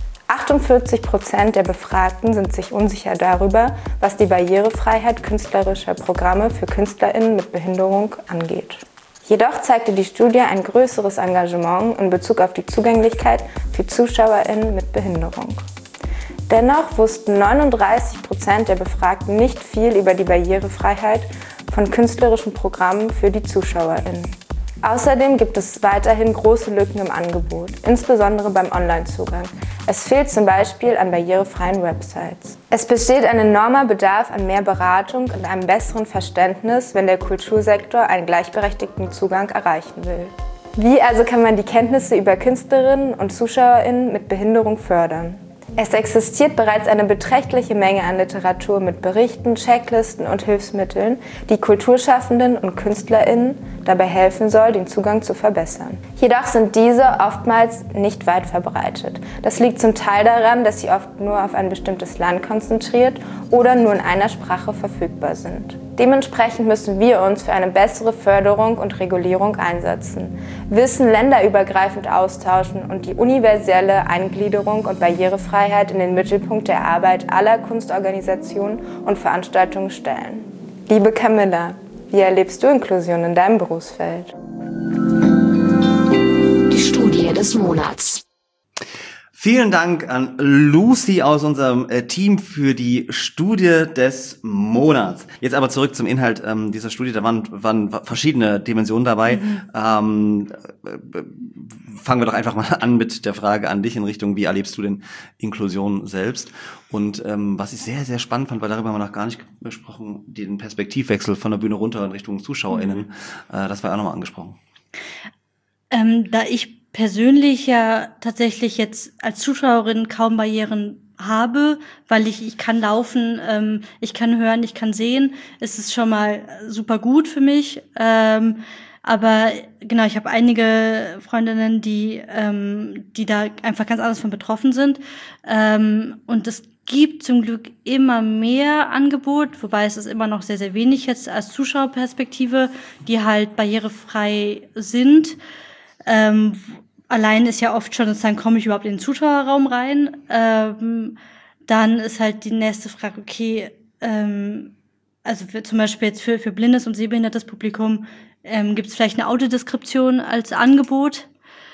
48% der Befragten sind sich unsicher darüber, was die Barrierefreiheit künstlerischer Programme für KünstlerInnen mit Behinderung angeht. Jedoch zeigte die Studie ein größeres Engagement in Bezug auf die Zugänglichkeit für ZuschauerInnen mit Behinderung. Dennoch wussten 39% der Befragten nicht viel über die Barrierefreiheit von künstlerischen Programmen für die ZuschauerInnen. Außerdem gibt es weiterhin große Lücken im Angebot, insbesondere beim Online-Zugang. Es fehlt zum Beispiel an barrierefreien Websites. Es besteht ein enormer Bedarf an mehr Beratung und einem besseren Verständnis, wenn der Kultursektor einen gleichberechtigten Zugang erreichen will. Wie also kann man die Kenntnisse über Künstlerinnen und ZuschauerInnen mit Behinderung fördern? Es existiert bereits eine beträchtliche Menge an Literatur mit Berichten, Checklisten und Hilfsmitteln, die Kulturschaffenden und KünstlerInnen dabei helfen soll, den Zugang zu verbessern. Jedoch sind diese oftmals nicht weit verbreitet. Das liegt zum Teil daran, dass sie oft nur auf ein bestimmtes Land konzentriert oder nur in einer Sprache verfügbar sind. Dementsprechend müssen wir uns für eine bessere Förderung und Regulierung einsetzen, Wissen länderübergreifend austauschen und die universelle Eingliederung und Barrierefreiheit in den Mittelpunkt der Arbeit aller Kunstorganisationen und Veranstaltungen stellen. Liebe Camilla, wie erlebst du Inklusion in deinem Berufsfeld? Die Studie des Monats. Vielen Dank an Lucy aus unserem Team für die Studie des Monats. Jetzt aber zurück zum Inhalt dieser Studie. Da waren verschiedene Dimensionen dabei. Fangen wir doch einfach mal an mit der Frage an dich in Richtung, wie erlebst du denn Inklusion selbst? Und was ich sehr, sehr spannend fand, weil darüber haben wir noch gar nicht gesprochen, den Perspektivwechsel von der Bühne runter in Richtung ZuschauerInnen. Das war auch nochmal angesprochen. Da ich persönlich ja tatsächlich jetzt als Zuschauerin kaum Barrieren habe, weil ich kann laufen, ich kann hören, ich kann sehen, ist es schon mal super gut für mich. Aber genau, ich habe einige Freundinnen, die da einfach ganz anders von betroffen sind. Und es gibt zum Glück immer mehr Angebot, wobei es ist immer noch sehr, sehr wenig jetzt als Zuschauerperspektive, die halt barrierefrei sind. Allein ist ja oft schon, dann komme ich überhaupt in den Zuschauerraum rein. Dann ist halt die nächste Frage, okay, also zum Beispiel jetzt für blindes und sehbehindertes Publikum gibt es vielleicht eine Audiodeskription als Angebot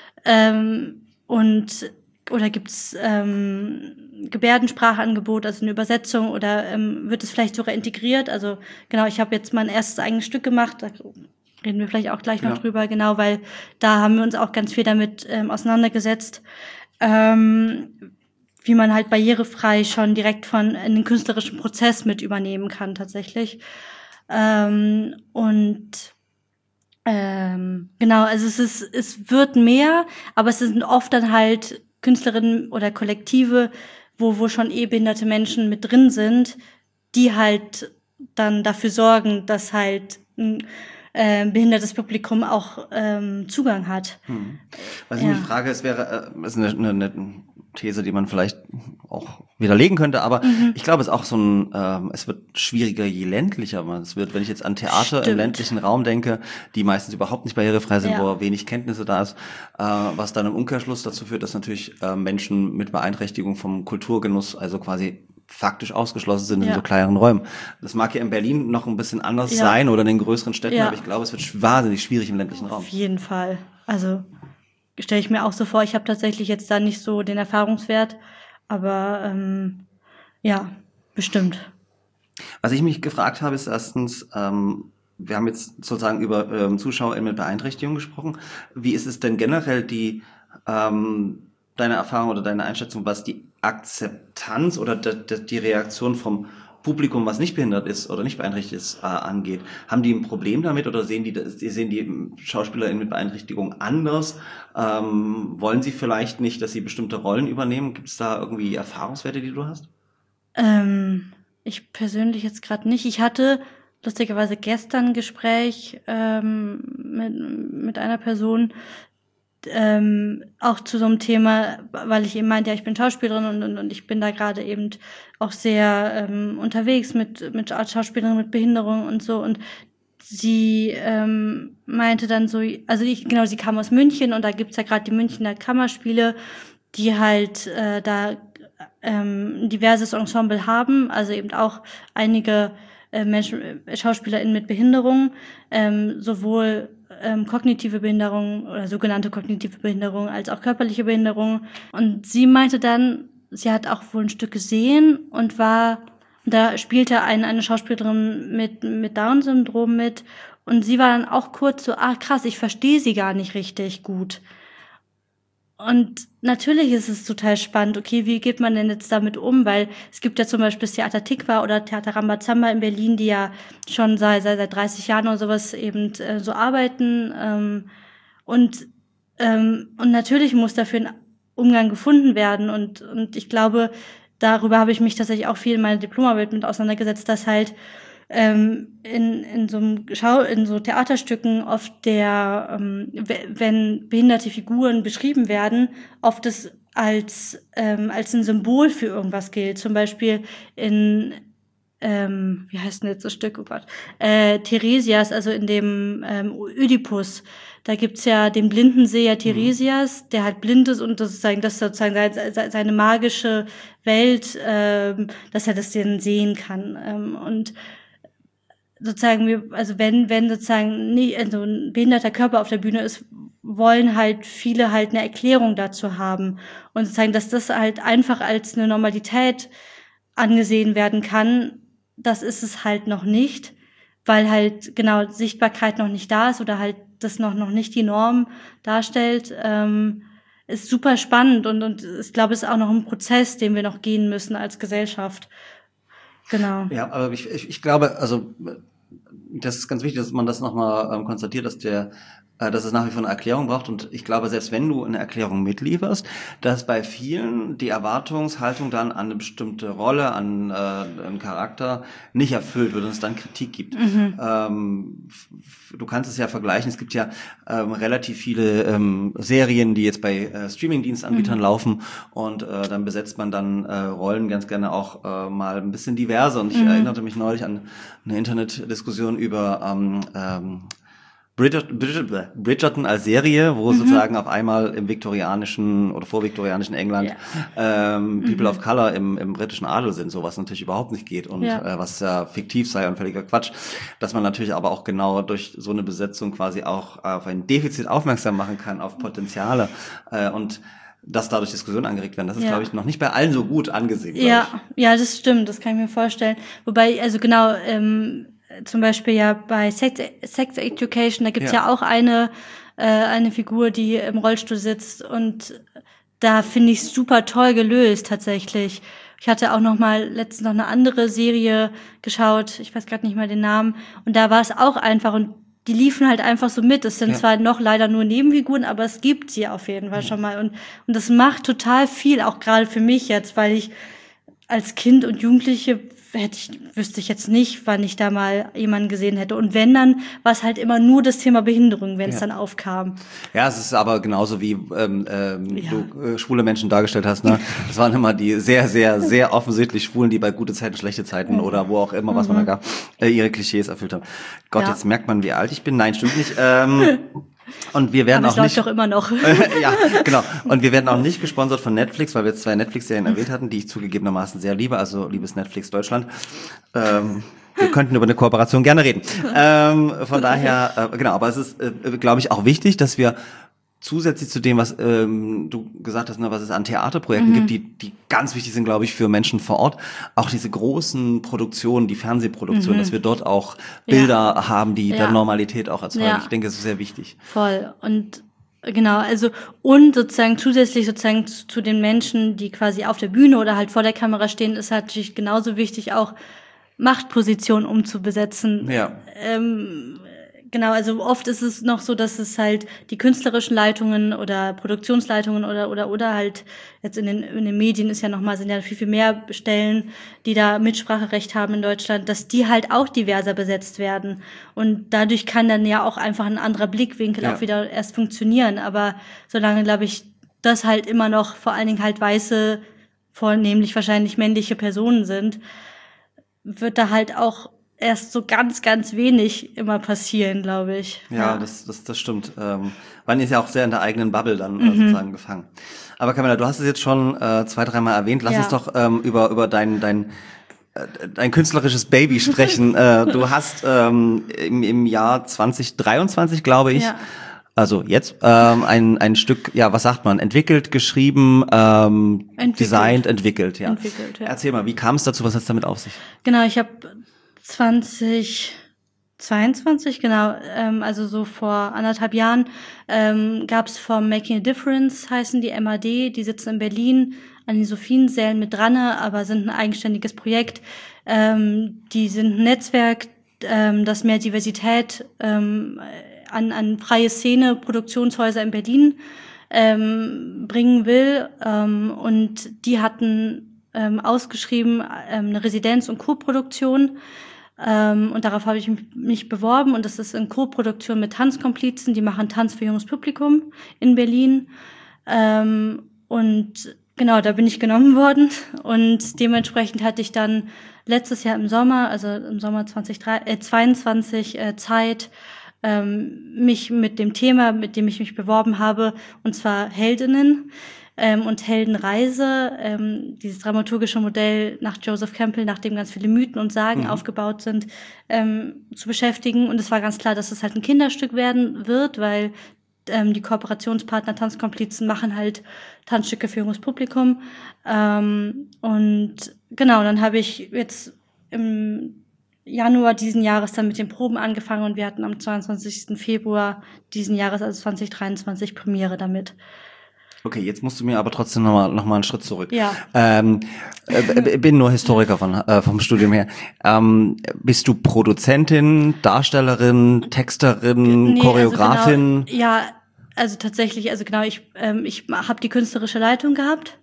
oder gibt es Gebärdensprachangebot, also eine Übersetzung oder wird es vielleicht sogar integriert? Also genau, ich habe jetzt mein erstes eigenes Stück gemacht, da reden wir vielleicht auch gleich noch drüber, genau, weil da haben wir uns auch ganz viel damit auseinandergesetzt, wie man halt barrierefrei schon direkt in den künstlerischen Prozess mit übernehmen kann tatsächlich. Genau, also es wird mehr, aber es sind oft dann halt Künstlerinnen oder Kollektive, wo schon behinderte Menschen mit drin sind, die halt dann dafür sorgen, dass halt behindertes Publikum auch Zugang hat. Was ich mich frage, es wäre ist eine These, die man vielleicht auch widerlegen könnte, aber ich glaube, es ist auch so es wird schwieriger, je ländlicher man es wird. Wenn ich jetzt an Theater im ländlichen Raum denke, die meistens überhaupt nicht barrierefrei sind, wo wenig Kenntnisse da ist, was dann im Umkehrschluss dazu führt, dass natürlich Menschen mit Beeinträchtigung vom Kulturgenuss, also quasi faktisch ausgeschlossen sind in so kleineren Räumen. Das mag ja in Berlin noch ein bisschen anders sein oder in den größeren Städten, aber ich glaube, es wird wahnsinnig schwierig im ländlichen Raum. Auf jeden Fall. Also stelle ich mir auch so vor, ich habe tatsächlich jetzt da nicht so den Erfahrungswert, aber ja, bestimmt. Was ich mich gefragt habe, ist erstens, wir haben jetzt sozusagen über ZuschauerInnen mit Beeinträchtigung gesprochen. Wie ist es denn generell deine Erfahrung oder deine Einschätzung, was die Akzeptanz oder die Reaktion vom Publikum, was nicht behindert ist oder nicht beeinträchtigt ist, angeht? Haben die ein Problem damit oder sehen die SchauspielerInnen mit Beeinträchtigung anders? Wollen sie vielleicht nicht, dass sie bestimmte Rollen übernehmen? Gibt es da irgendwie Erfahrungswerte, die du hast? Ich persönlich jetzt gerade nicht. Ich hatte lustigerweise gestern ein Gespräch mit einer Person, auch zu so einem Thema, weil ich eben meinte, ja, ich bin Schauspielerin und ich bin da gerade eben auch sehr unterwegs mit als Schauspielerin mit Behinderung und so. Und sie meinte dann so, sie kam aus München und da gibt's ja gerade die Münchner Kammerspiele, die halt da ein diverses Ensemble haben, also eben auch einige SchauspielerInnen mit Behinderung, sowohl kognitive Behinderung oder sogenannte kognitive Behinderung als auch körperliche Behinderung. Und sie meinte dann, sie hat auch wohl ein Stück gesehen und da spielte eine Schauspielerin mit Down-Syndrom mit und sie war dann auch kurz so, krass, ich verstehe sie gar nicht richtig gut. Und natürlich ist es total spannend, okay, wie geht man denn jetzt damit um? Weil es gibt ja zum Beispiel das Theater Tikva oder Theater Rambazamba in Berlin, die ja schon seit 30 Jahren oder sowas eben so arbeiten. Und natürlich muss dafür ein Umgang gefunden werden. Und ich glaube, darüber habe ich mich tatsächlich auch viel in meiner Diplomarbeit mit auseinandergesetzt, dass halt in so Theaterstücken oft wenn behinderte Figuren beschrieben werden, oft es als ein Symbol für irgendwas gilt. Zum Beispiel in wie heißt denn jetzt das Stück? Oh Gott. Theresias, also in dem Ödipus. Da gibt's ja den blinden Seher Theresias, der halt blind ist und das sozusagen seine magische Welt, dass er das dann sehen kann. Und sozusagen, wenn sozusagen also ein behinderter Körper auf der Bühne ist, wollen halt viele halt eine Erklärung dazu haben. Und sozusagen, dass das halt einfach als eine Normalität angesehen werden kann, das ist es halt noch nicht, weil halt genau Sichtbarkeit noch nicht da ist oder halt das noch nicht die Norm darstellt. Ist super spannend und ich glaube, es ist auch noch ein Prozess, den wir noch gehen müssen als Gesellschaft. Genau. Ja, aber ich glaube, also das ist ganz wichtig, dass man das nochmal konstatiert, dass es nach wie vor eine Erklärung braucht. Und ich glaube, selbst wenn du eine Erklärung mitlieferst, dass bei vielen die Erwartungshaltung dann an eine bestimmte Rolle, an einen Charakter nicht erfüllt wird und es dann Kritik gibt. Du kannst es ja vergleichen. Es gibt ja relativ viele Serien, die jetzt bei Streaming-Dienstanbietern laufen und dann besetzt man dann Rollen ganz gerne auch mal ein bisschen diverser. Und ich erinnerte mich neulich an eine Internetdiskussion über Bridgerton als Serie, wo sozusagen auf einmal im viktorianischen oder vorviktorianischen England People of Color im britischen Adel sind, so was natürlich überhaupt nicht geht und was ja fiktiv sei und völliger Quatsch, dass man natürlich aber auch genau durch so eine Besetzung quasi auch auf ein Defizit aufmerksam machen kann, auf Potenziale und dass dadurch Diskussionen angeregt werden. Das ist, glaube ich, noch nicht bei allen so gut angesehen. Ja, das stimmt, das kann ich mir vorstellen. Wobei, also genau, zum Beispiel ja bei Sex Education, da gibt's ja auch eine Figur, die im Rollstuhl sitzt und da finde ich super toll gelöst tatsächlich. Ich hatte auch letztens noch eine andere Serie geschaut, ich weiß gerade nicht mehr den Namen, und da war es auch einfach und die liefen halt einfach so mit. Es sind zwar noch leider nur Nebenfiguren, aber es gibt sie auf jeden Fall schon mal und das macht total viel, auch gerade für mich jetzt, weil ich als Kind und Jugendliche wüsste ich jetzt nicht, wann ich da mal jemanden gesehen hätte. Und wenn, dann war es halt immer nur das Thema Behinderung, wenn es dann aufkam. Ja, es ist aber genauso wie du schwule Menschen dargestellt hast. Ne? Das waren immer die sehr, sehr, sehr offensichtlich Schwulen, die bei gute Zeiten, schlechte Zeiten oder wo auch immer, was man da gab, ihre Klischees erfüllt haben. Gott, jetzt merkt man, wie alt ich bin. Nein, stimmt nicht. Und wir werden auch nicht. Doch immer noch. Ja, genau. Und wir werden auch nicht gesponsert von Netflix, weil wir jetzt 2 Netflix-Serien erwähnt hatten, die ich zugegebenermaßen sehr liebe. Also liebes Netflix Deutschland. Wir könnten über eine Kooperation gerne reden. Von daher, genau. Aber es ist, glaube ich, auch wichtig, dass wir zusätzlich zu dem, was du gesagt hast, ne, was es an Theaterprojekten gibt, die ganz wichtig sind, glaube ich, für Menschen vor Ort, auch diese großen Produktionen, die Fernsehproduktionen, dass wir dort auch Bilder haben, die der Normalität auch erzeugen. Ja. Ich denke, es ist sehr wichtig. Voll. Und genau, also und sozusagen zusätzlich sozusagen zu den Menschen, die quasi auf der Bühne oder halt vor der Kamera stehen, ist halt natürlich genauso wichtig, auch Machtpositionen umzubesetzen. Ja. Genau, also oft ist es noch so, dass es halt die künstlerischen Leitungen oder Produktionsleitungen oder halt jetzt in den Medien ist ja nochmal, sind ja viel mehr Stellen, die da Mitspracherecht haben in Deutschland, dass die halt auch diverser besetzt werden. Und dadurch kann dann ja auch einfach ein anderer Blickwinkel auch wieder erst funktionieren. Aber solange, glaube ich, das halt immer noch vor allen Dingen halt weiße, vornehmlich wahrscheinlich männliche Personen sind, wird da halt auch erst so ganz, ganz wenig immer passieren, glaube ich. Ja, das stimmt. Man ist ja auch sehr in der eigenen Bubble dann sozusagen gefangen. Aber Camilla, du hast es jetzt schon 2-3 Mal erwähnt. Lass uns doch über dein künstlerisches Baby sprechen. Du hast im Jahr 2023, glaube ich, also jetzt ein Stück, ja, was sagt man, entwickelt, geschrieben, designt, entwickelt. Entwickelt, ja. Erzähl mal, wie kam es dazu, was hat es damit auf sich? Genau, ich habe 2022, genau, also so vor 1,5 Jahren, gab es vom Making a Difference, heißen die MAD, die sitzen in Berlin an den Sophiensälen mit dran, aber sind ein eigenständiges Projekt. Die sind ein Netzwerk, das mehr Diversität an freie Szene, Produktionshäuser in Berlin bringen will. Und die hatten ausgeschrieben eine Residenz- und Co-Produktion. Und darauf habe ich mich beworben. Und das ist in Co-Produktion mit Tanzkomplizen. Die machen Tanz für junges Publikum in Berlin. Und genau, da bin ich genommen worden. Und dementsprechend hatte ich dann letztes Jahr im Sommer, also im Sommer 2022, Zeit, mich mit dem Thema, mit dem ich mich beworben habe, und zwar Heldinnen und Heldenreise, dieses dramaturgische Modell nach Joseph Campbell, nach dem ganz viele Mythen und Sagen aufgebaut sind, zu beschäftigen. Und es war ganz klar, dass es halt ein Kinderstück werden wird, weil die Kooperationspartner Tanzkomplizen machen halt Tanzstücke für junges Publikum. Und genau, dann habe ich jetzt im Januar diesen Jahres dann mit den Proben angefangen und wir hatten am 22. Februar diesen Jahres, also 2023, Premiere damit. Okay, jetzt musst du mir aber trotzdem noch mal einen Schritt zurück. Ja. Bin nur Historiker vom Studium her. Bist du Produzentin, Darstellerin, Texterin, Choreografin? Also genau, ja, also tatsächlich, also genau, ich habe die künstlerische Leitung gehabt,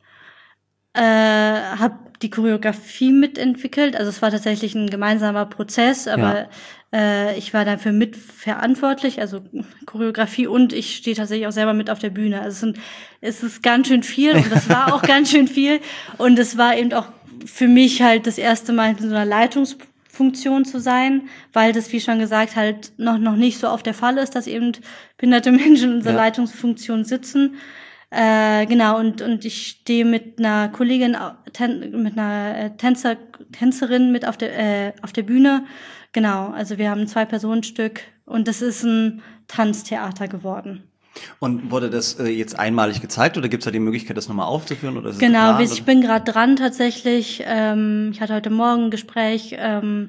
habe die Choreografie mitentwickelt. Also es war tatsächlich ein gemeinsamer Prozess, aber ich war dafür mitverantwortlich, also Choreografie, und ich stehe tatsächlich auch selber mit auf der Bühne. Also es ist ganz schön viel und das war auch ganz schön viel. Und es war eben auch für mich halt das erste Mal in so einer Leitungsfunktion zu sein, weil das, wie schon gesagt, halt noch nicht so oft der Fall ist, dass eben behinderte Menschen in dieser Leitungsfunktion sitzen. Genau, und ich stehe mit einer Kollegin, mit einer Tänzerin mit auf der Bühne. Genau, also wir haben ein 2-Personen-Stück und das ist ein Tanztheater geworden. Und wurde das jetzt einmalig gezeigt oder gibt es da die Möglichkeit, das nochmal aufzuführen? Oder ist es Genau, geplant, ich bin gerade dran tatsächlich. Ich hatte heute Morgen ein Gespräch. Genau,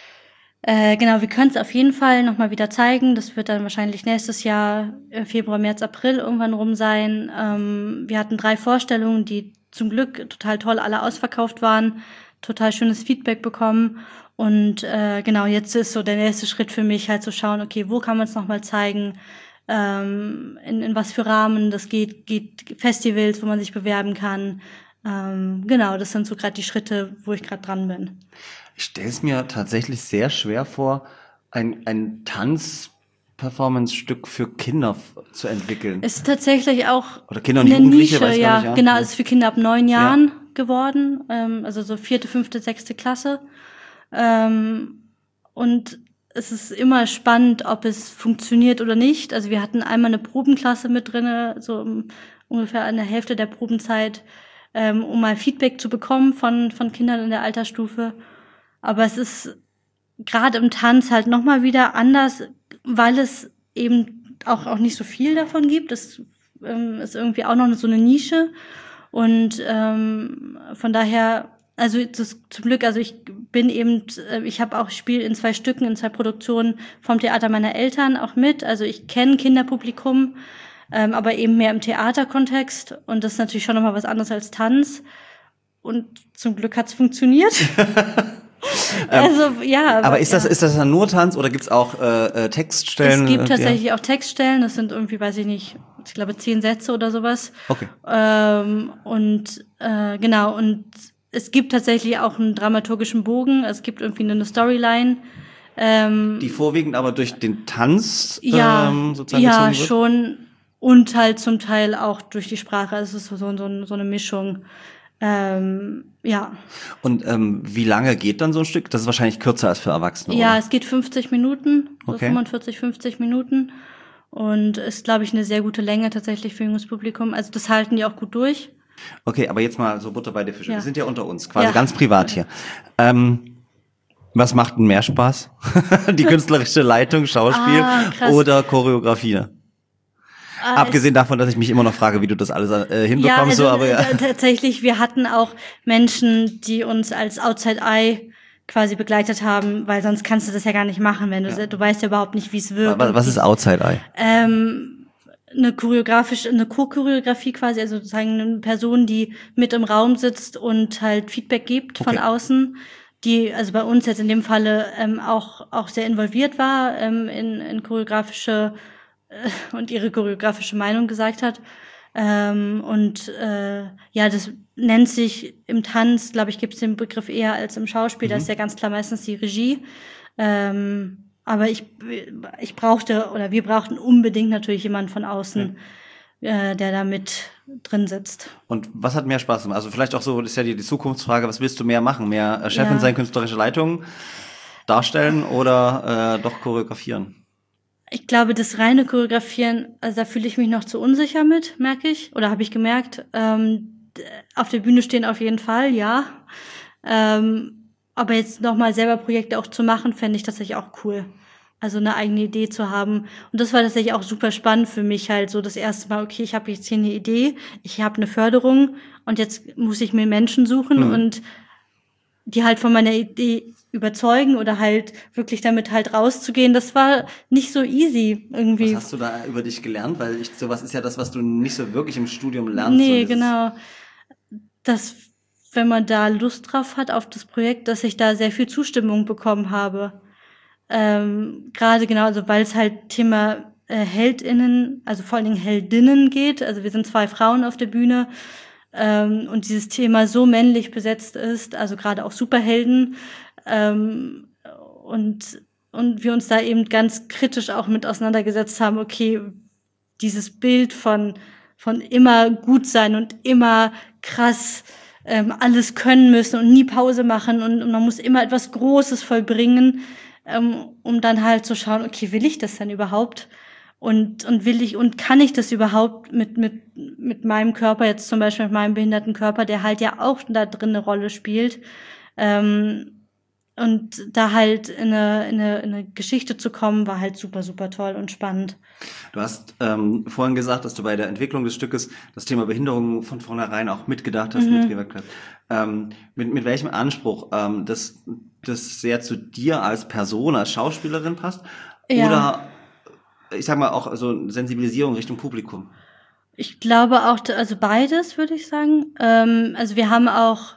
wir können es auf jeden Fall nochmal wieder zeigen. Das wird dann wahrscheinlich nächstes Jahr, Februar, März, April irgendwann rum sein. Wir hatten 3 Vorstellungen, die zum Glück total toll alle ausverkauft waren. Total schönes Feedback bekommen. Und genau, jetzt ist so der nächste Schritt für mich halt zu schauen, okay, wo kann man es nochmal zeigen, in was für Rahmen das geht Festivals, wo man sich bewerben kann. Genau, das sind so gerade die Schritte, wo ich gerade dran bin. Ich stelle es mir tatsächlich sehr schwer vor, ein Tanz-Performance-Stück für Kinder zu entwickeln. Ist tatsächlich auch oder Kinder und eine Jugendliche, Nische, weiß gar nicht, genau, ist für Kinder ab 9 Jahren geworden, also so 4., 5., 6. Klasse. Und es ist immer spannend, ob es funktioniert oder nicht. Also wir hatten einmal eine Probenklasse mit drinne, so ungefähr an der Hälfte der Probenzeit, um mal Feedback zu bekommen von Kindern in der Altersstufe. Aber es ist gerade im Tanz halt nochmal wieder anders, weil es eben auch nicht so viel davon gibt. Es ist irgendwie auch noch so eine Nische. Und von daher, also zum Glück, also ich spiele in 2 Stücken, in 2 Produktionen vom Theater meiner Eltern auch mit. Also ich kenne Kinderpublikum, aber eben mehr im Theaterkontext. Und das ist natürlich schon nochmal was anderes als Tanz. Und zum Glück hat's funktioniert. Also ja. Aber ist das dann nur Tanz oder gibt's auch Textstellen? Es gibt tatsächlich auch Textstellen. Das sind irgendwie, weiß ich nicht, ich glaube 10 Sätze oder sowas. Okay. Genau. Und es gibt tatsächlich auch einen dramaturgischen Bogen. Es gibt irgendwie eine Storyline. Die vorwiegend aber durch den Tanz sozusagen gezogen ja, wird? schon. Und halt zum Teil auch durch die Sprache. Also es ist so eine Mischung. Ja. Und wie lange geht dann so ein Stück? Das ist wahrscheinlich kürzer als für Erwachsene, Ja, oder? es geht 50 Minuten, so Okay. 45, 50 Minuten. Und ist, glaube ich, eine sehr gute Länge tatsächlich für junges Publikum. Also das halten die auch gut durch. Okay, aber jetzt mal so Butter bei der Fische. Ja. Wir sind ja unter uns, quasi Ja. ganz privat hier. Was macht denn mehr Spaß? Die künstlerische Leitung, Schauspiel krass. oder Choreografie? Abgesehen davon, dass ich mich immer noch frage, wie du das alles hinbekommst. Tatsächlich, wir hatten auch Menschen, die uns als Outside Eye quasi begleitet haben, weil sonst kannst du das ja gar nicht machen, wenn du weißt ja überhaupt nicht, wie es wirkt. Was ist Outside Eye? Eine Co-Choreografie quasi, also sozusagen eine Person, die mit im Raum sitzt und halt Feedback gibt von außen, die also bei uns jetzt in dem Falle auch sehr involviert war in choreografische und ihre choreografische Meinung gesagt hat. Das nennt sich im Tanz, glaube ich, gibt es den Begriff eher als im Schauspiel. Da ist ja ganz klar meistens die Regie. Aber wir brauchten unbedingt natürlich jemanden von außen, der da mit drin sitzt. Und was hat mehr Spaß gemacht? Also vielleicht auch so, das ist ja die Zukunftsfrage, was willst du mehr machen? Mehr Chefin sein, künstlerische Leitung darstellen oder doch choreografieren? Ich glaube, das reine Choreografieren, also da fühle ich mich noch zu unsicher mit, merke ich. Oder habe ich gemerkt. Auf der Bühne stehen auf jeden Fall, ja. Aber jetzt nochmal selber Projekte auch zu machen, fände ich tatsächlich auch cool. Also eine eigene Idee zu haben. Und das war tatsächlich auch super spannend für mich halt so das erste Mal, okay, ich habe jetzt hier eine Idee, ich habe eine Förderung und jetzt muss ich mir Menschen suchen und die halt von meiner Idee überzeugen oder halt wirklich damit halt rauszugehen. Das war nicht so easy irgendwie. Was hast du da über dich gelernt? Weil sowas ist ja das, was du nicht so wirklich im Studium lernst. Nee, genau. Dass, wenn man da Lust drauf hat auf das Projekt, dass ich da sehr viel Zustimmung bekommen habe. Gerade genau, also weil es halt Thema HeldInnen, also vor allen Dingen Heldinnen geht. Also wir sind 2 Frauen auf der Bühne und dieses Thema so männlich besetzt ist, also gerade auch Superhelden. Und wir uns da eben ganz kritisch auch mit auseinandergesetzt haben, okay, dieses Bild von immer gut sein und immer krass alles können müssen und nie Pause machen und man muss immer etwas Großes vollbringen, um dann halt zu schauen, okay, will ich das denn überhaupt? Und kann ich das überhaupt mit meinem Körper, jetzt zum Beispiel mit meinem behinderten Körper, der halt ja auch da drin eine Rolle spielt, und da halt in eine Geschichte zu kommen, war halt super, super toll und spannend. Du hast vorhin gesagt, dass du bei der Entwicklung des Stückes das Thema Behinderung von vornherein auch mitgedacht hast, mitgewirkt hast. Mit welchem Anspruch? Das sehr zu dir als Person, als Schauspielerin passt? Ja. Oder, ich sag mal, auch so Sensibilisierung Richtung Publikum? Ich glaube auch, also beides, würde ich sagen. Also wir haben auch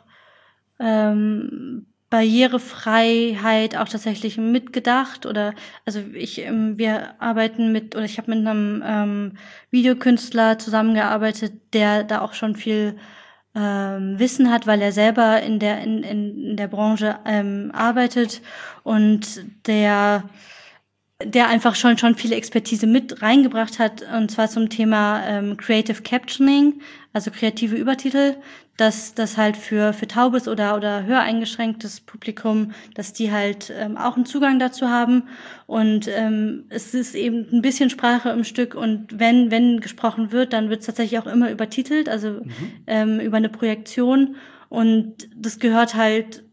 Barrierefreiheit auch tatsächlich mitgedacht wir arbeiten ich habe mit einem Videokünstler zusammengearbeitet, der da auch schon viel Wissen hat, weil er selber in der Branche arbeitet und der einfach schon viele Expertise mit reingebracht hat, und zwar zum Thema Creative Captioning, also kreative Übertitel, dass das halt für taubes oder höreingeschränktes Publikum, dass die halt auch einen Zugang dazu haben. Und es ist eben ein bisschen Sprache im Stück, und wenn gesprochen wird, dann wird es tatsächlich auch immer übertitelt, also über eine Projektion. Und das gehört halt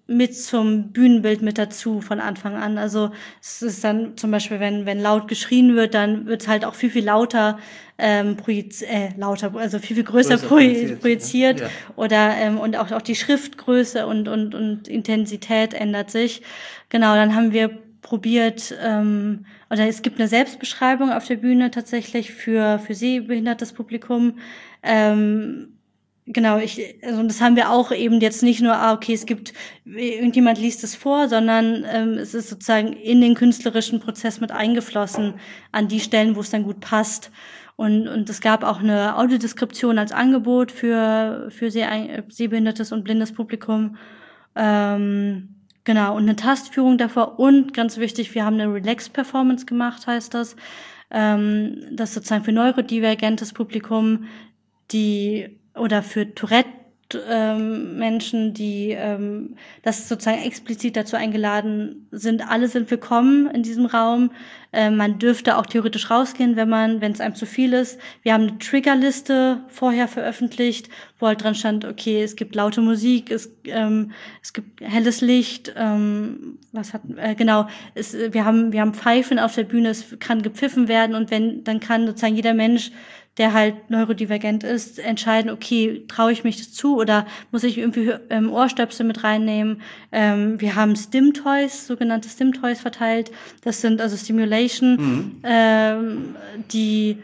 mit zum Bühnenbild mit dazu von Anfang an. Also es ist dann zum Beispiel, wenn laut geschrien wird, dann wird es halt auch viel lauter lauter, also viel größer projiziert. Ja. Oder und auch die Schriftgröße und Intensität ändert sich. Genau, dann haben wir probiert, oder es gibt eine Selbstbeschreibung auf der Bühne tatsächlich für sehbehindertes Publikum. Genau, also das haben wir auch eben jetzt nicht nur, okay, es gibt, irgendjemand liest es vor, sondern es ist sozusagen in den künstlerischen Prozess mit eingeflossen, an die Stellen, wo es dann gut passt. Und es gab auch eine Audiodeskription als Angebot für sehbehindertes und blindes Publikum. Genau, und eine Tastführung davor. Und ganz wichtig, wir haben eine Relax-Performance gemacht, heißt das. Das sozusagen für neurodivergentes Publikum, oder für Tourette Menschen, die das sozusagen explizit dazu eingeladen sind. Alle sind willkommen in diesem Raum. Man dürfte auch theoretisch rausgehen, wenn es einem zu viel ist. Wir haben eine Triggerliste vorher veröffentlicht, wo halt dran stand, okay, es gibt laute Musik, es gibt helles Licht, wir haben Pfeifen auf der Bühne, es kann gepfiffen werden und dann kann sozusagen jeder Mensch, der halt neurodivergent ist, entscheiden, okay, traue ich mich das zu oder muss ich irgendwie Ohrstöpsel mit reinnehmen? Wir haben sogenannte Stim-Toys verteilt. Das sind also Stimulation, die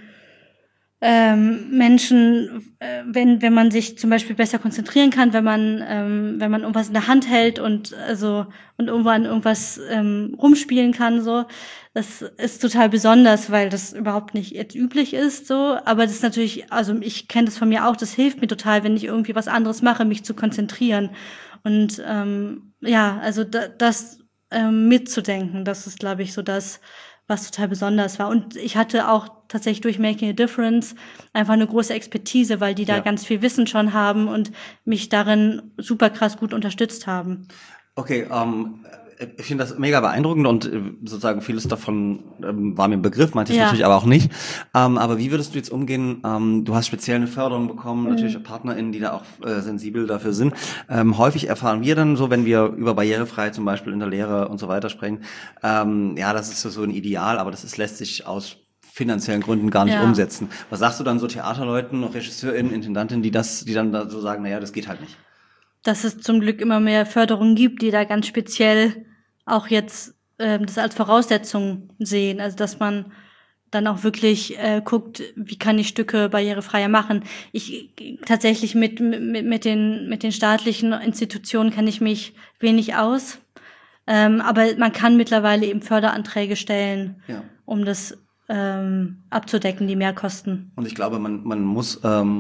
Menschen, wenn man sich zum Beispiel besser konzentrieren kann, wenn man irgendwas in der Hand hält und irgendwann irgendwas rumspielen kann, so. Das ist total besonders, weil das überhaupt nicht jetzt üblich ist, so. Aber das ist natürlich, also ich kenne das von mir auch, das hilft mir total, wenn ich irgendwie was anderes mache, mich zu konzentrieren. Und also das mitzudenken, das ist, glaube ich, so das, was total besonders war. Und ich hatte auch tatsächlich durch Making a Difference einfach eine große Expertise, weil die da ganz viel Wissen schon haben und mich darin super krass gut unterstützt haben. Okay, ich finde das mega beeindruckend und sozusagen vieles davon war mir ein Begriff, manches natürlich aber auch nicht. Aber wie würdest du jetzt umgehen? Du hast speziell eine Förderung bekommen, natürlich PartnerInnen, die da auch sensibel dafür sind. Häufig erfahren wir dann so, wenn wir über Barrierefreiheit zum Beispiel in der Lehre und so weiter sprechen, das ist so ein Ideal, aber lässt sich aus finanziellen Gründen gar nicht umsetzen. Was sagst du dann so Theaterleuten, RegisseurInnen, Intendantinnen, die dann da so sagen, das geht halt nicht? Dass es zum Glück immer mehr Förderungen gibt, die da ganz speziell auch jetzt das als Voraussetzung sehen. Also dass man dann auch wirklich guckt, wie kann ich Stücke barrierefreier machen. Tatsächlich mit den staatlichen Institutionen kenne ich mich wenig aus. Aber man kann mittlerweile eben Förderanträge stellen, um das abzudecken, die Mehrkosten. Und ich glaube, man muss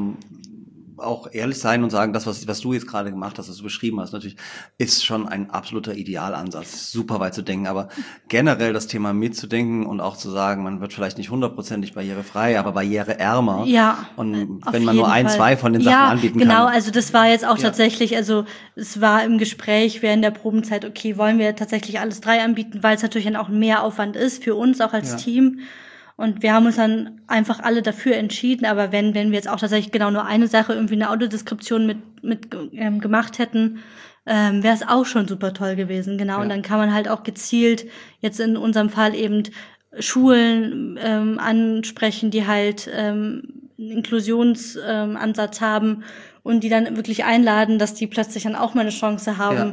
auch ehrlich sein und sagen, das, was du jetzt gerade gemacht hast, was du beschrieben hast, natürlich ist schon ein absoluter Idealansatz, super weit zu denken, aber generell das Thema mitzudenken und auch zu sagen, man wird vielleicht nicht 100% barrierefrei, aber barriereärmer. Ja. Und wenn man nur zwei von den Sachen anbieten kann. Genau, also das war jetzt auch tatsächlich, also es war im Gespräch während der Probenzeit, okay, wollen wir tatsächlich alles 3 anbieten, weil es natürlich dann auch mehr Aufwand ist für uns, auch als Team. Und wir haben uns dann einfach alle dafür entschieden, aber wenn wir jetzt auch tatsächlich genau nur eine Sache, irgendwie eine Audiodeskription mit gemacht hätten, wäre es auch schon super toll gewesen, genau. Und dann kann man halt auch gezielt jetzt in unserem Fall eben Schulen ansprechen, die halt einen Inklusionsansatz haben und die dann wirklich einladen, dass die plötzlich dann auch mal eine Chance haben,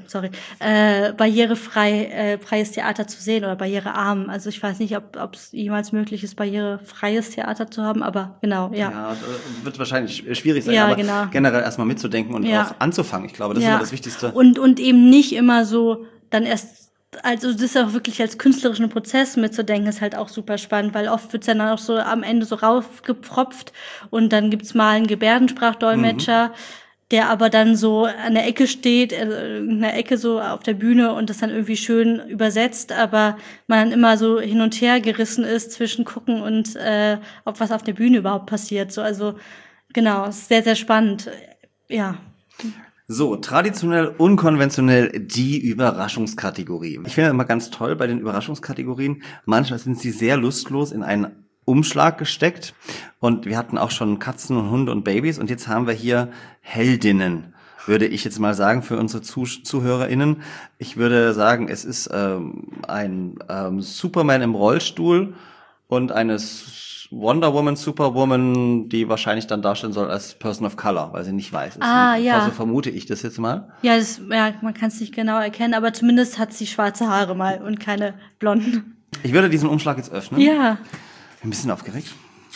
barrierefreies Theater zu sehen oder barrierearm. Also ich weiß nicht, ob es jemals möglich ist, barrierefreies Theater zu haben, aber genau, Ja, wird wahrscheinlich schwierig sein, aber generell erstmal mitzudenken und auch anzufangen. Ich glaube, das ist immer das Wichtigste. Und eben nicht immer so dann erst, also das ist auch wirklich als künstlerischen Prozess mitzudenken, ist halt auch super spannend, weil oft wird's dann auch so am Ende so raufgepfropft und dann gibt's mal einen Gebärdensprachdolmetscher, der aber dann so an der Ecke steht, in der Ecke so auf der Bühne und das dann irgendwie schön übersetzt, aber man dann immer so hin und her gerissen ist zwischen gucken und ob was auf der Bühne überhaupt passiert. So, also genau, ist sehr, sehr spannend. Ja. So, traditionell, unkonventionell, die Überraschungskategorie. Ich finde immer ganz toll bei den Überraschungskategorien, manchmal sind sie sehr lustlos in einen Umschlag gesteckt und wir hatten auch schon Katzen und Hunde und Babys und jetzt haben wir hier Heldinnen. würde ich jetzt mal sagen für unsere ZuhörerInnen. Ich würde sagen, es ist ein Superman im Rollstuhl und eine Wonder Woman, Superwoman, die wahrscheinlich dann darstellen soll als Person of Color, weil sie nicht weiß ist. Ja. Also vermute ich das jetzt mal. Ja, man kann es nicht genau erkennen, aber zumindest hat sie schwarze Haare mal und keine blonden. Ich würde diesen Umschlag jetzt öffnen. Ja. Ein bisschen aufgeregt.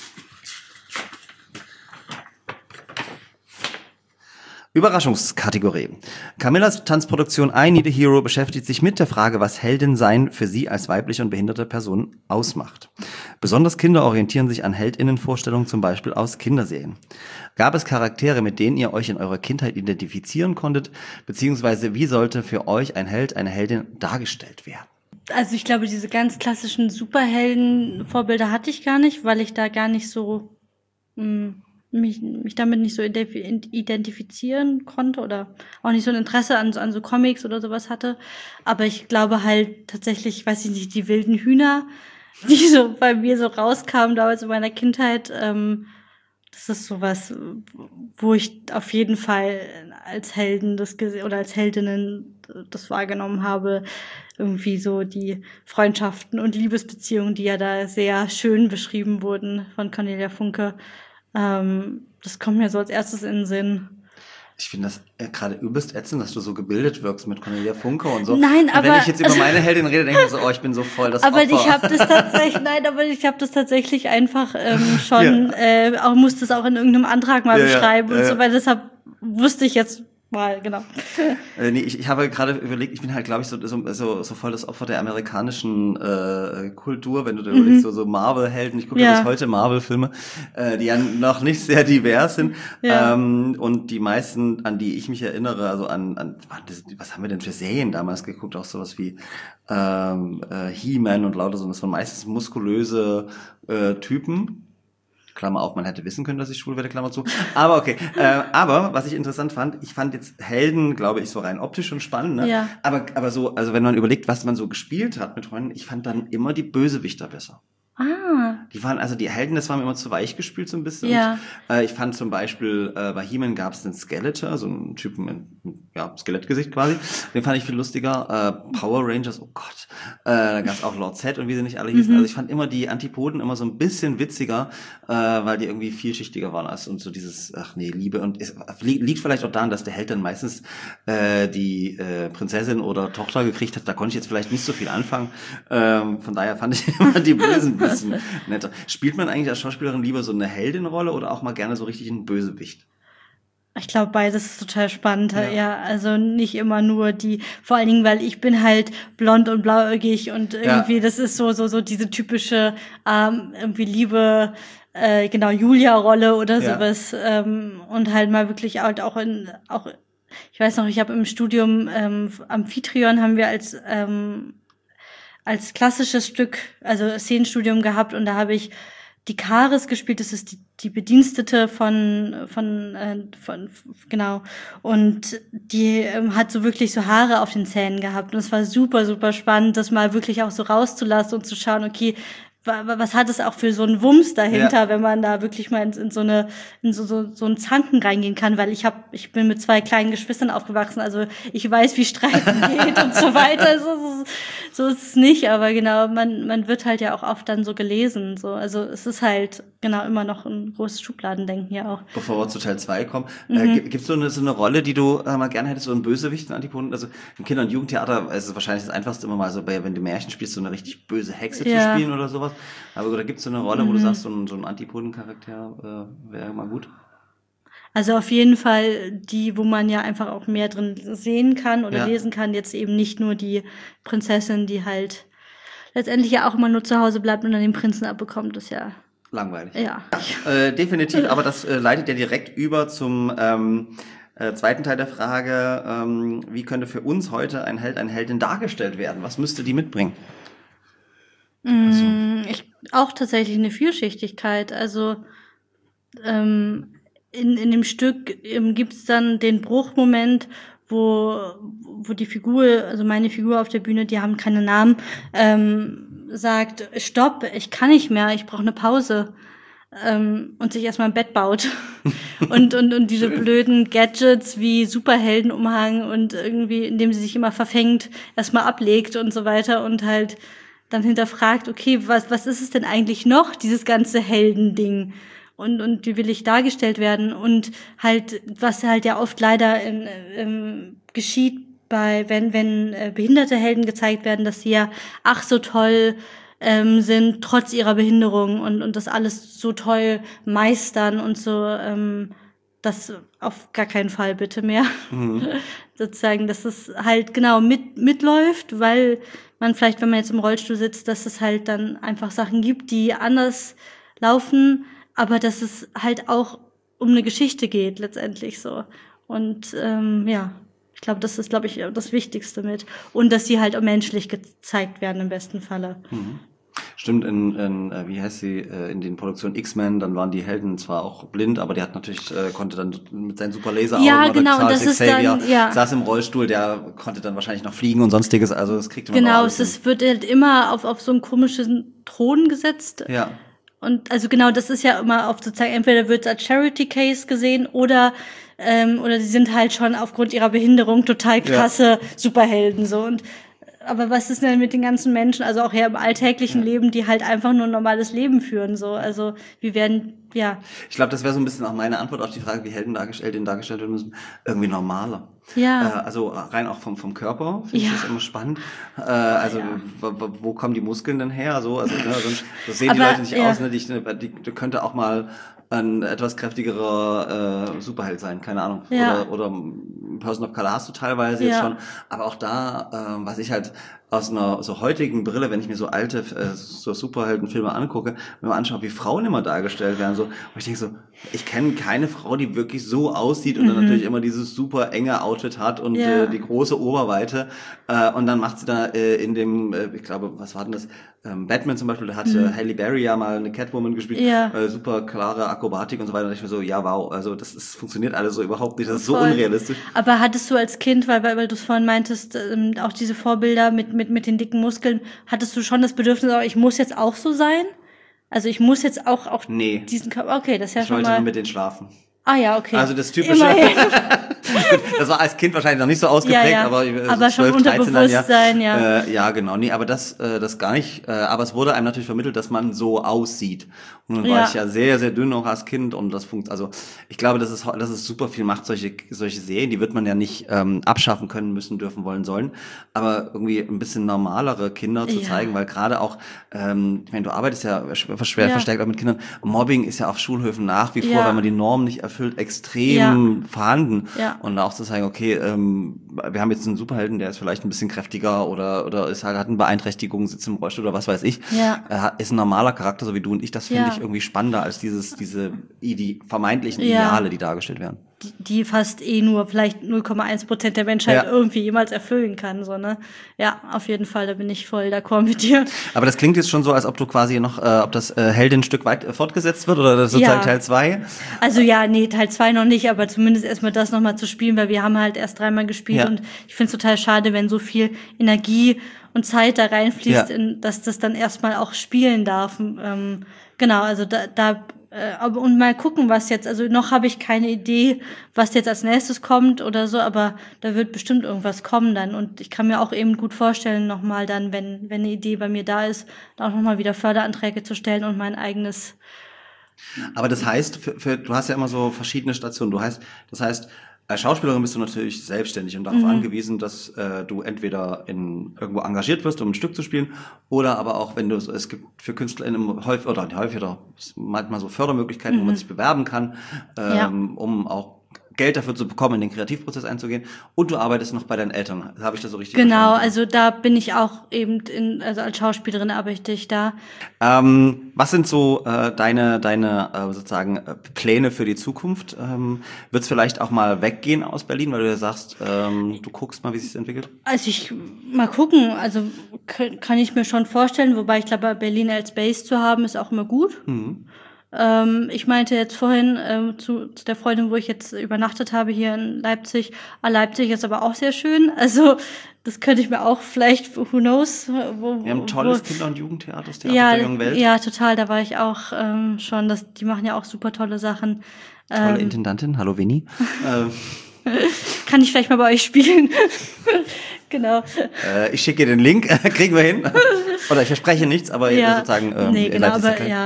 Überraschungskategorie. Camillas Tanzproduktion I Need a Hero beschäftigt sich mit der Frage, was Heldin-Sein für sie als weibliche und behinderte Person ausmacht. Besonders Kinder orientieren sich an Heldinnenvorstellungen, zum Beispiel aus Kinderserien. Gab es Charaktere, mit denen ihr euch in eurer Kindheit identifizieren konntet, beziehungsweise wie sollte für euch ein Held, eine Heldin dargestellt werden? Also ich glaube, diese ganz klassischen Superhelden-Vorbilder hatte ich gar nicht, weil ich da gar nicht so mich damit nicht so identifizieren konnte oder auch nicht so ein Interesse an so Comics oder sowas hatte. Aber ich glaube halt tatsächlich, weiß ich nicht, die wilden Hühner, die so bei mir so rauskamen damals in meiner Kindheit, das ist sowas, wo ich auf jeden Fall als Helden oder als Heldinnen das wahrgenommen habe. Irgendwie so die Freundschaften und Liebesbeziehungen, die ja da sehr schön beschrieben wurden von Cornelia Funke. Das kommt mir so als erstes in den Sinn. Ich finde das gerade übelst ätzend, dass du so gebildet wirkst mit Cornelia Funke und so. Nein, und aber wenn ich jetzt über meine Heldin rede, denke ich so, ich bin so voll das aber Opfer. ich habe das tatsächlich einfach schon, auch musste es auch in irgendeinem Antrag mal beschreiben und so, weil deshalb wusste ich jetzt mal, genau. Nee, ich habe gerade überlegt, ich bin halt, glaube ich, so voll das Opfer der amerikanischen Kultur, wenn du dir überlegst, so Marvel-Helden, ich gucke ja bis heute Marvel-Filme, die ja noch nicht sehr divers sind. Ja. Und die meisten, an die ich mich erinnere, also was haben wir denn für Serien damals geguckt, auch sowas wie He-Man und lauter so, das waren meistens muskulöse Typen. Klammer auf, man hätte wissen können, dass ich schwul werde, Klammer zu. Aber okay. Aber was ich interessant fand, ich fand jetzt Helden, glaube ich, so rein optisch schon spannend, ne? Ja. Aber so, also wenn man überlegt, was man so gespielt hat mit Freunden, ich fand dann immer die Bösewichter besser. Die Helden, das war mir immer zu weich gespielt so ein bisschen. Ja. Ich fand zum Beispiel, bei He-Man gab es einen Skeletor, so einen Typen mit Skelettgesicht quasi. Den fand ich viel lustiger. Power Rangers, oh Gott. Da gab es auch Lord Zed und wie sie nicht alle hießen. Also ich fand immer die Antipoden immer so ein bisschen witziger, weil die irgendwie vielschichtiger waren als und so dieses, Liebe. Und es liegt vielleicht auch daran, dass der Held dann meistens die Prinzessin oder Tochter gekriegt hat. Da konnte ich jetzt vielleicht nicht so viel anfangen. Von daher fand ich immer die Bösen ein bisschen netter. Spielt man eigentlich als Schauspielerin lieber so eine Heldinrolle oder auch mal gerne so richtig einen Bösewicht? Ich glaube, beides ist total spannend. Ja, also nicht immer nur vor allen Dingen, weil ich bin halt blond und blauäugig und irgendwie, das ist so diese typische irgendwie Liebe, Julia-Rolle oder sowas. Und halt mal wirklich auch ich weiß noch, ich habe im Studium Amphitryon haben wir als klassisches Stück, also Szenenstudium gehabt und da habe ich die Karis gespielt, das ist die Bedienstete von genau, und die hat so wirklich so Haare auf den Zähnen gehabt und es war super, super spannend, das mal wirklich auch so rauszulassen und zu schauen, okay, was hat es auch für so einen Wumms dahinter, wenn man da wirklich mal in so einen Zanken reingehen kann, weil ich bin mit 2 kleinen Geschwistern aufgewachsen, also ich weiß, wie Streiten geht und so weiter, so ist es nicht, aber genau, man wird halt ja auch oft dann so gelesen, so, also es ist halt genau immer noch ein großes Schubladendenken ja auch. Bevor wir zu Teil 2 kommen, gibt's so eine Rolle, die du mal gerne hättest, so einen Bösewicht, einen Antipoden, also im Kinder- und Jugendtheater ist es wahrscheinlich das Einfachste immer mal so, wenn du Märchen spielst, so eine richtig böse Hexe zu spielen oder sowas. Aber oder gibt es so eine Rolle, wo du sagst, so ein Antipoden-Charakter wäre mal gut? Also auf jeden Fall die, wo man ja einfach auch mehr drin sehen kann oder lesen kann. Jetzt eben nicht nur die Prinzessin, die halt letztendlich ja auch immer nur zu Hause bleibt und dann den Prinzen abbekommt, ist ja langweilig. Ja. Definitiv, aber das leitet ja direkt über zum zweiten Teil der Frage, wie könnte für uns heute ein Held, eine Heldin dargestellt werden? Was müsste die mitbringen? Auch tatsächlich eine Vielschichtigkeit. Also in dem Stück gibt's dann den Bruchmoment, wo die Figur, also meine Figur auf der Bühne, die haben keine Namen, sagt, stopp, ich kann nicht mehr, ich brauche eine Pause. und sich erstmal ein Bett baut und diese blöden Gadgets wie Superheldenumhang und irgendwie, indem sie sich immer verfängt, erstmal ablegt und so weiter und halt dann hinterfragt, okay, was ist es denn eigentlich noch, dieses ganze Heldending? Und wie will ich dargestellt werden? Und halt, was halt ja oft leider geschieht, wenn behinderte Helden gezeigt werden, dass sie ja ach so toll sind, trotz ihrer Behinderung und das alles so toll meistern und so, das auf gar keinen Fall bitte mehr. Sozusagen, dass es halt genau mitläuft, weil man vielleicht, wenn man jetzt im Rollstuhl sitzt, dass es halt dann einfach Sachen gibt, die anders laufen, aber dass es halt auch um eine Geschichte geht, letztendlich so. Und ich glaube, das ist, das Wichtigste mit. Und dass sie halt auch menschlich gezeigt werden im besten Falle. Stimmt, wie heißt sie, in den Produktionen X-Men, dann waren die Helden zwar auch blind, aber der hat natürlich, konnte dann mit seinen super Laseraugen, ja, genau, Charles und das Xavier, ist dann, ja. saß im Rollstuhl, der konnte dann wahrscheinlich noch fliegen und sonstiges, also das kriegt man genau, alles hin. es wird halt immer auf so einen komischen Thron gesetzt. Ja. Und also genau, das ist ja immer auf sozusagen, entweder wird es als Charity Case gesehen oder sie sind halt schon aufgrund ihrer Behinderung total krasse Superhelden so. Und aber was ist denn mit den ganzen Menschen, also auch ja im alltäglichen Leben, die halt einfach nur ein normales Leben führen so? Also wie werden Ich glaube, das wäre so ein bisschen auch meine Antwort auf die Frage, wie Helden dargestellt werden müssen, irgendwie normaler. Ja. Also rein auch vom Körper finde ich das immer spannend. Wo kommen die Muskeln denn her? So sehen die Leute nicht aus. Ne? Die könnte auch mal ein etwas kräftigerer Superheld sein, keine Ahnung. Ja. Oder Person of Color hast du teilweise jetzt schon. Aber auch da, was ich halt aus einer so heutigen Brille, wenn ich mir so alte so Superheldenfilme angucke, wenn man anschaut, wie Frauen immer dargestellt werden, so, und ich denke so, ich kenne keine Frau, die wirklich so aussieht und dann natürlich immer dieses super enge Outfit hat und die große Oberweite und dann macht sie da in dem, ich glaube, was war denn das? Batman zum Beispiel, da hat Halle Berry ja mal eine Catwoman gespielt, super klare Akrobatik und so weiter, und ich mir so, ja wow, also funktioniert alles so überhaupt nicht, das ist so unrealistisch. Aber hattest du als Kind, weil du es vorhin meintest, auch diese Vorbilder mit den dicken Muskeln, hattest du schon das Bedürfnis, ich muss jetzt auch so sein? Also ich muss jetzt auch diesen Körper, okay, das ist ja ich schon wollte mal... nur mit den schlafen. Ah ja, okay. Also das typische. Das war als Kind wahrscheinlich noch nicht so ausgeprägt, aber schon 12, 13 Unterbewusstsein, ja, genau. Nee, aber das gar nicht. Aber es wurde einem natürlich vermittelt, dass man so aussieht. Und dann war ich ja sehr, sehr dünn auch als Kind und das also ich glaube, dass es super viel macht, solche Serien, die wird man ja nicht abschaffen können, müssen, dürfen, wollen, sollen. Aber irgendwie ein bisschen normalere Kinder zu zeigen, weil gerade auch, ich meine, du arbeitest ja schwer verstärkt auch mit Kindern. Mobbing ist ja auf Schulhöfen nach wie vor, weil man die Normen nicht erfüllt, extrem vorhanden. Ja. Und auch zu sagen, okay, wir haben jetzt einen Superhelden, der ist vielleicht ein bisschen kräftiger oder ist halt, hat eine Beeinträchtigung, sitzt im Rollstuhl oder was weiß ich. Ist ein normaler Charakter, so wie du und ich. Das finde ich irgendwie spannender als diese vermeintlichen Ideale, die dargestellt werden. Die fast nur vielleicht 0,1% der Menschheit irgendwie jemals erfüllen kann, so, ne? Ja, auf jeden Fall, da bin ich voll d'accord mit dir. Aber das klingt jetzt schon so, als ob du quasi noch, ob das Heldin ein Stück weit fortgesetzt wird oder das sozusagen Teil 2? Also Teil 2 noch nicht, aber zumindest erstmal das nochmal zu spielen, weil wir haben halt erst 3-mal gespielt und ich finde es total schade, wenn so viel Energie und Zeit da reinfließt, dass das dann erstmal auch spielen darf. Genau, also und mal gucken, was jetzt, also noch habe ich keine Idee, was jetzt als nächstes kommt oder so, aber da wird bestimmt irgendwas kommen dann und ich kann mir auch eben gut vorstellen, nochmal dann, wenn eine Idee bei mir da ist, auch nochmal wieder Förderanträge zu stellen und mein eigenes. Aber das heißt, du hast ja immer so verschiedene Stationen, das heißt, als Schauspielerin bist du natürlich selbstständig und darauf angewiesen, dass du entweder irgendwo engagiert wirst, um ein Stück zu spielen, oder aber auch, wenn es gibt für KünstlerInnen häufiger manchmal so Fördermöglichkeiten, wo man sich bewerben kann, um auch Geld dafür zu bekommen, in den Kreativprozess einzugehen. Und du arbeitest noch bei deinen Eltern. Habe ich das so richtig verstanden? Genau, also da bin ich auch eben also als Schauspielerin arbeite ich da. Was sind so deine sozusagen Pläne für die Zukunft? Wird es vielleicht auch mal weggehen aus Berlin, weil du ja sagst, du guckst mal, wie es sich entwickelt? Also mal gucken, also kann ich mir schon vorstellen, wobei ich glaube, Berlin als Base zu haben, ist auch immer gut. Ich meinte jetzt vorhin zu der Freundin, wo ich jetzt übernachtet habe hier in Leipzig. Leipzig ist aber auch sehr schön. Also das könnte ich mir auch vielleicht, who knows. Wir haben ein tolles Kinder- und Jugendtheater, das Theater der jungen Welt. Ja, total, da war ich auch schon, die machen ja auch super tolle Sachen. Tolle Intendantin, hallo Winnie. Kann ich vielleicht mal bei euch spielen? Genau. Ich schicke dir den Link, kriegen wir hin. Oder ich verspreche nichts, aber sozusagen nee, genau, aber ja.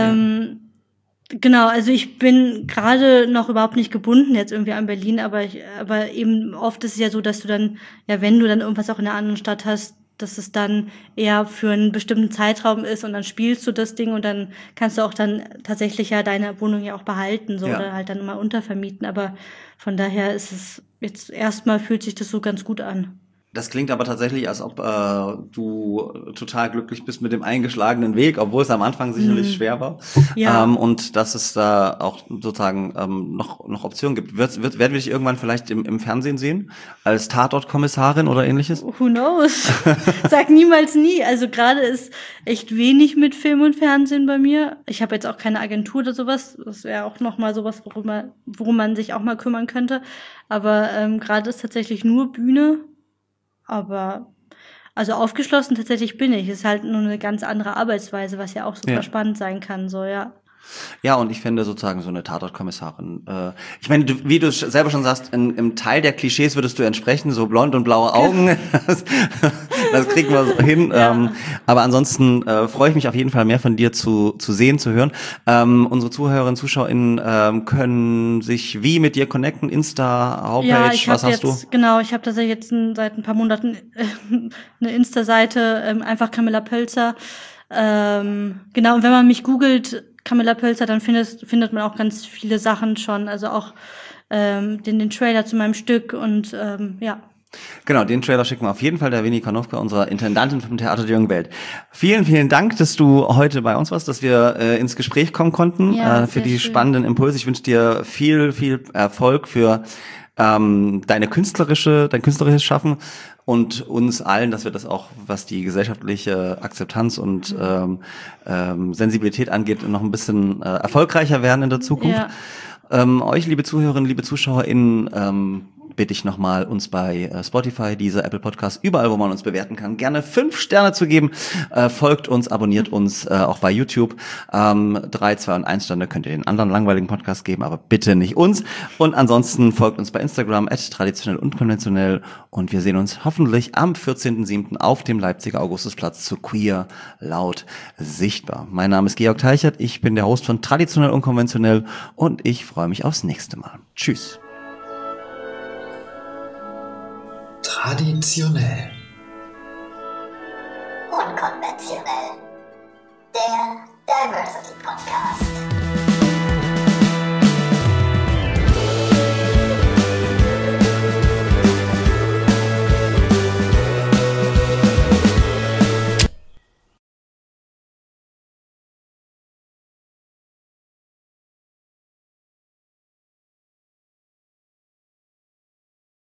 Genau, also ich bin gerade noch überhaupt nicht gebunden jetzt irgendwie an Berlin, aber eben oft ist es ja so, dass du dann, ja, wenn du dann irgendwas auch in einer anderen Stadt hast, dass es dann eher für einen bestimmten Zeitraum ist und dann spielst du das Ding und dann kannst du auch dann tatsächlich ja deine Wohnung ja auch behalten, so, oder halt dann immer untervermieten, aber von daher ist es jetzt erstmal fühlt sich das so ganz gut an. Das klingt aber tatsächlich, als ob du total glücklich bist mit dem eingeschlagenen Weg, obwohl es am Anfang sicherlich schwer war. Ja. Und dass es da auch sozusagen noch Optionen gibt. Werden wir dich irgendwann vielleicht im Fernsehen sehen? Als Tatort-Kommissarin oder ähnliches? Who knows? Sag niemals nie. Also gerade ist echt wenig mit Film und Fernsehen bei mir. Ich habe jetzt auch keine Agentur oder sowas. Das wäre auch nochmal sowas, worum man sich auch mal kümmern könnte. Aber gerade ist tatsächlich nur Bühne. Aber also aufgeschlossen tatsächlich bin ich. Ist halt nur eine ganz andere Arbeitsweise, was ja auch super spannend sein kann, so, ja. Ja, und ich finde sozusagen so eine Tatort-Kommissarin, ich meine, wie du selber schon sagst, im Teil der Klischees würdest du entsprechen, so blond und blaue Augen, das kriegen wir so hin, aber ansonsten freue ich mich auf jeden Fall mehr von dir zu sehen, zu hören. Unsere Zuhörerinnen, ZuschauerInnen können sich wie mit dir connecten, Insta, Homepage, was hast du? Genau, ich habe tatsächlich jetzt seit ein paar Monaten eine Insta-Seite, einfach Camilla Pölzer. Genau, und wenn man mich googelt, Camilla Pölzer, dann findet man auch ganz viele Sachen schon, also auch den Trailer zu meinem Stück und ja. Genau, den Trailer schicken wir auf jeden Fall der Winnie Kornowka, unserer Intendantin vom Theater der jungen Welt. Vielen, vielen Dank, dass du heute bei uns warst, dass wir ins Gespräch kommen konnten, für die spannenden Impulse. Ich wünsche dir viel, viel Erfolg für dein künstlerisches Schaffen und uns allen, dass wir das auch, was die gesellschaftliche Akzeptanz und Sensibilität angeht, noch ein bisschen erfolgreicher werden in der Zukunft. Ja. Euch, liebe Zuhörerinnen, liebe ZuschauerInnen, bitte ich nochmal, uns bei Spotify, Deezer, Apple Podcasts, überall, wo man uns bewerten kann, gerne 5 Sterne zu geben. Folgt uns, abonniert uns, auch bei YouTube. 3, 2 und 1 Sterne könnt ihr den anderen langweiligen Podcast geben, aber bitte nicht uns. Und ansonsten folgt uns bei Instagram @traditionell unkonventionell und wir sehen uns hoffentlich am 14.07. auf dem Leipziger Augustusplatz zu Queer Laut Sichtbar. Mein Name ist Georg Teichert, ich bin der Host von Traditionell Unkonventionell und ich freue mich aufs nächste Mal. Tschüss. Traditionell. Unkonventionell. Der Diversity Podcast.